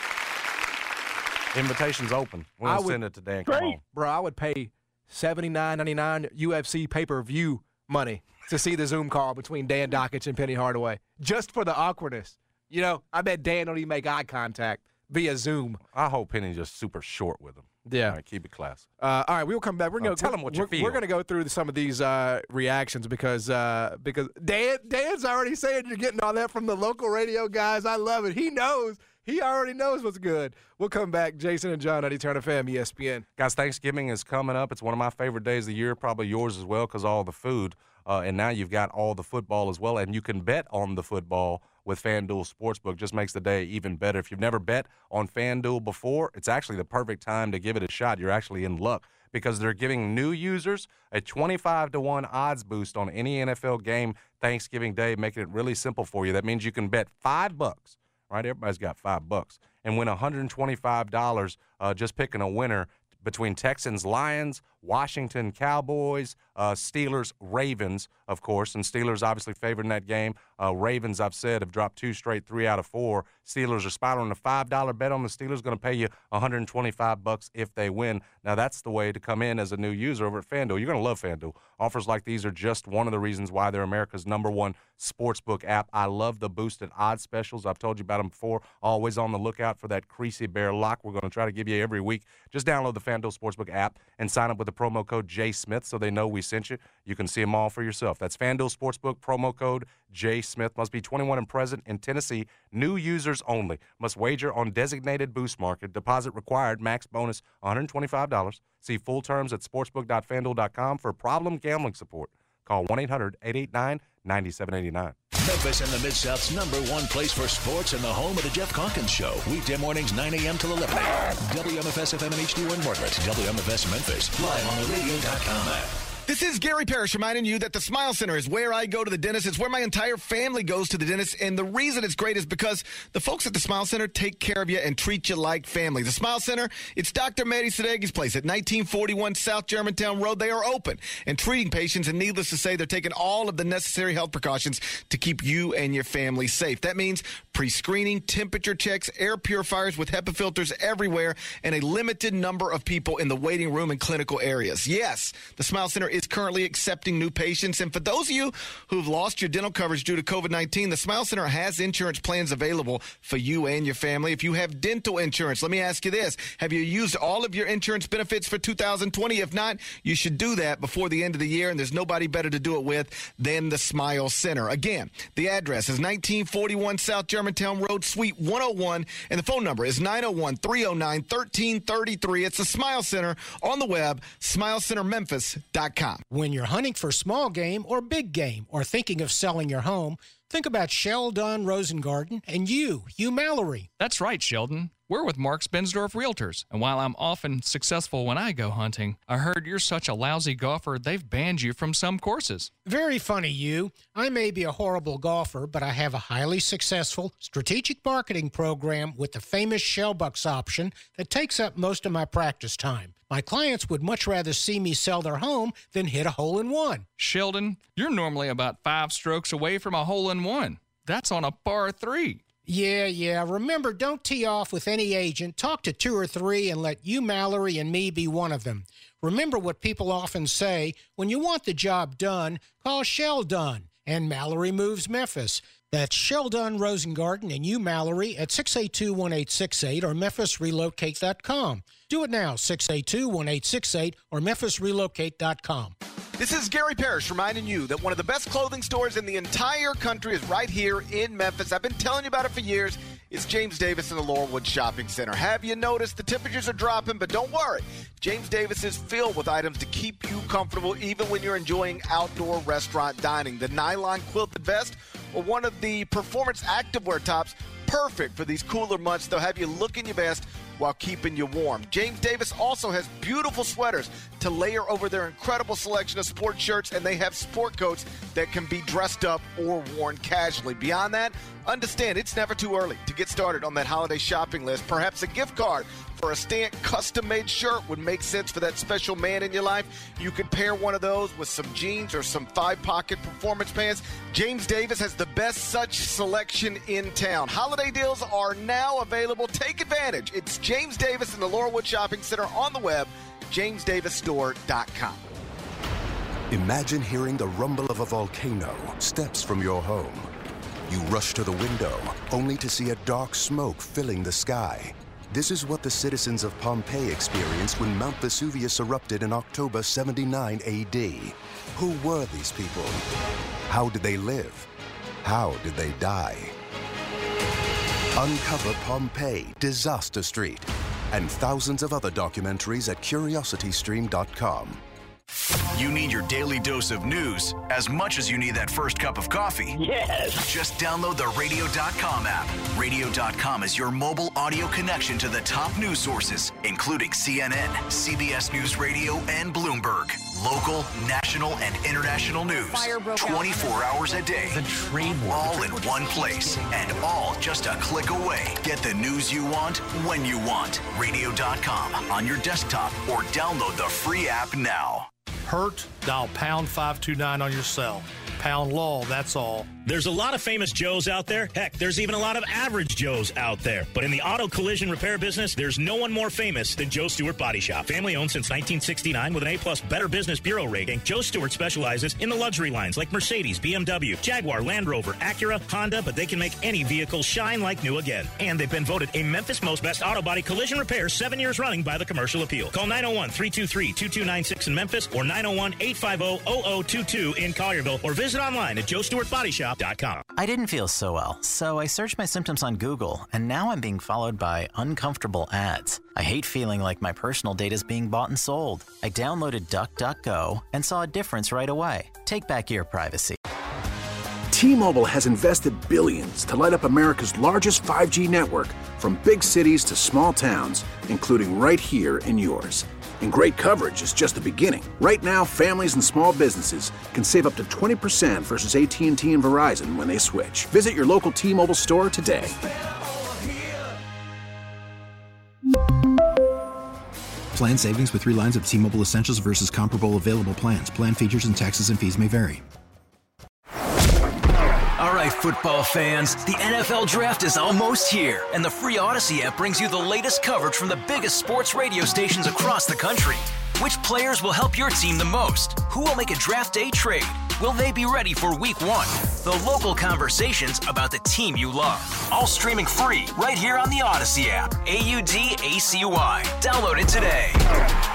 Speaker 13: Invitation's open. We'll
Speaker 14: I would,
Speaker 13: send it to Dan. Come on.
Speaker 14: Bro, I would pay seventy-nine ninety-nine U F C pay-per-view money to see the Zoom call between Dan Dockich and Penny Hardaway, just for the awkwardness. You know, I bet Dan don't even make eye contact via Zoom.
Speaker 13: I hope Penny's just super short with him.
Speaker 14: Yeah.
Speaker 13: All right, keep it classy.
Speaker 14: Uh, all right, we'll come back. We're gonna
Speaker 13: oh, tell them what you
Speaker 14: we're,
Speaker 13: feel.
Speaker 14: We're going to go through some of these uh, reactions because uh, because Dan Dan's already saying you're getting all that from the local radio guys. I love it. He knows. He already knows what's good. We'll come back. Jason and John, ninety Turn F M, E S P N.
Speaker 13: Guys, Thanksgiving is coming up. It's one of my favorite days of the year, probably yours as well because all the food. Uh, and now you've got all the football as well, and you can bet on the football with FanDuel Sportsbook. Just makes the day even better. If you've never bet on FanDuel before, it's actually the perfect time to give it a shot. You're actually in luck because they're giving new users a twenty-five to one odds boost on any N F L game Thanksgiving Day, making it really simple for you. That means you can bet five bucks, right? Everybody's got five bucks, and win one hundred twenty-five dollars uh, just picking a winner between Texans, Lions, Washington, Cowboys, uh, Steelers, Ravens, of course, and Steelers obviously favored in that game. Uh, Ravens, I've said, have dropped two straight, three out of four. Steelers are spiraling. A five dollar bet on the Steelers going to pay you one hundred twenty-five bucks if they win. Now, that's the way to come in as a new user over at FanDuel. You're going to love FanDuel. Offers like these are just one of the reasons why they're America's number one sportsbook app. I love the boosted odds specials. I've told you about them before. Always on the lookout for that Creasy Bear lock we're going to try to give you every week. Just download the FanDuel Sportsbook app and sign up with the promo code J Smith so they know we sent you. You can see them all for yourself. That's FanDuel Sportsbook, promo code J Smith. Must be twenty-one and present in Tennessee. New users only. Must wager on designated boost market. Deposit required. Max bonus one hundred twenty-five dollars. See full terms at sportsbook dot fanduel dot com for problem gambling support. Call one eight hundred eight eight nine nine seven eight nine.
Speaker 12: Memphis and the Mid-South's number one place for sports and the home of the Jeff Calkins Show. Weekday mornings, nine a.m. till eleven a.m. W M F S F M and H D one Bartlett. W M F S Memphis. Live on the radio dot com app.
Speaker 3: This is Gary Parrish reminding you that the Smile Center is where I go to the dentist. It's where my entire family goes to the dentist. And the reason it's great is because the folks at the Smile Center take care of you and treat you like family. The Smile Center, it's Doctor Mehdi Sadegi's place at nineteen forty-one South Germantown Road. They are open and treating patients. And needless to say, they're taking all of the necessary health precautions to keep you and your family safe. That means pre-screening, temperature checks, air purifiers with HEPA filters everywhere, and a limited number of people in the waiting room and clinical areas. Yes, the Smile Center is currently accepting new patients. And for those of you who've lost your dental coverage due to COVID nineteen, the Smile Center has insurance plans available for you and your family. If you have dental insurance, let me ask you this. Have you used all of your insurance benefits for two thousand twenty? If not, you should do that before the end of the year, and there's nobody better to do it with than the Smile Center. Again, the address is nineteen forty-one South Germantown Road, Suite one oh one, and the phone number is nine oh one, three oh nine, one three three three. It's the Smile Center on the web, smile center memphis dot com.
Speaker 22: When you're hunting for small game or big game or thinking of selling your home, think about Sheldon Rosengarten and you, Hugh Mallory.
Speaker 23: That's right, Sheldon. We're with Mark Spensdorf Realtors, and while I'm often successful when I go hunting, I heard you're such a lousy golfer they've banned you from some courses.
Speaker 22: Very funny, you. I may be a horrible golfer, but I have a highly successful strategic marketing program with the famous Shellbucks option that takes up most of my practice time. My clients would much rather see me sell their home than hit a hole-in-one.
Speaker 23: Sheldon, you're normally about five strokes away from a hole-in-one. That's on a par three.
Speaker 22: Yeah, yeah. Remember, don't tee off with any agent. Talk to two or three and let you, Mallory, and me be one of them. Remember what people often say, when you want the job done, call Sheldon. And Mallory Moves Memphis. That's Sheldon Rosengarten and you, Mallory, at six eight two, one eight six eight or memphis relocate dot com. Do it now, six eight two, one eight six eight or memphis relocate dot com.
Speaker 3: This is Gary Parrish reminding you that one of the best clothing stores in the entire country is right here in Memphis. I've been telling you about it for years. It's James Davis in the Laurelwood Shopping Center. Have you noticed the temperatures are dropping? But don't worry. James Davis is filled with items to keep you comfortable even when you're enjoying outdoor restaurant dining. The nylon quilted vest or one of the performance activewear tops, perfect for these cooler months. They'll have you looking your best while keeping you warm. James Davis also has beautiful sweaters to layer over their incredible selection of sports shirts, and they have sport coats that can be dressed up or worn casually. Beyond that, understand it's never too early to get started on that holiday shopping list. Perhaps a gift card for a Stant custom-made shirt would make sense for that special man in your life. You could pair one of those with some jeans or some five-pocket performance pants. James Davis has the best such selection in town. Holiday deals are now available. Take advantage. It's James Davis in the Laurelwood Shopping Center on the web, james davis store dot com.
Speaker 2: Imagine hearing the rumble of a volcano steps from your home. You rush to the window, only to see a dark smoke filling the sky. This is what the citizens of Pompeii experienced when Mount Vesuvius erupted in October seventy-nine A D. Who were these people? How did they live? How did they die? Uncover Pompeii, Disaster Street, and thousands of other documentaries at curiosity stream dot com.
Speaker 5: You need your daily dose of news as much as you need that first cup of coffee.
Speaker 6: Yes.
Speaker 5: Just download the radio dot com app. radio dot com is your mobile audio connection to the top news sources, including C N N, C B S News Radio, and Bloomberg. Local, national, and international news. twenty-four hours a day.
Speaker 6: The trade war.
Speaker 5: All in one place. And all just a click away. Get the news you want, when you want. radio dot com on your desktop or download the free app now.
Speaker 21: Hurt? Dial pound five two nine on your cell. Pound law, that's all.
Speaker 24: There's a lot of famous Joes out there. Heck, there's even a lot of average Joes out there. But in the auto collision repair business, there's no one more famous than Joe Stewart Body Shop. Family owned since nineteen sixty-nine with an A-plus Better Business Bureau rating, Joe Stewart specializes in the luxury lines like Mercedes, B M W, Jaguar, Land Rover, Acura, Honda, but they can make any vehicle shine like new again. And they've been voted a Memphis Most Best Auto Body Collision Repair seven years running by the Commercial Appeal. Call nine oh one, three two three, two two nine six in Memphis or nine oh one, eight five zero, zero zero two two in Collierville or visit online at joe stewart body shop dot com.
Speaker 25: I didn't feel so well, so I searched my symptoms on Google, and now I'm being followed by uncomfortable ads. I hate feeling like my personal data is being bought and sold. I downloaded DuckDuckGo and saw a difference right away. Take back your privacy.
Speaker 26: T-Mobile has invested billions to light up America's largest five G network, from big cities to small towns, including right here in yours. And great coverage is just the beginning. Right now, families and small businesses can save up to twenty percent versus A T and T and Verizon when they switch. Visit your local T-Mobile store today.
Speaker 27: Plan savings with three lines of T-Mobile Essentials versus comparable available plans. Plan features and taxes and fees may vary.
Speaker 28: All right, football fans, the N F L Draft is almost here, and the free Odyssey app brings you the latest coverage from the biggest sports radio stations across the country. Which players will help your team the most? Who will make a draft day trade? Will they be ready for week one? The local conversations about the team you love. All streaming free right here on the Odyssey app. A U D A C Y. Download it today.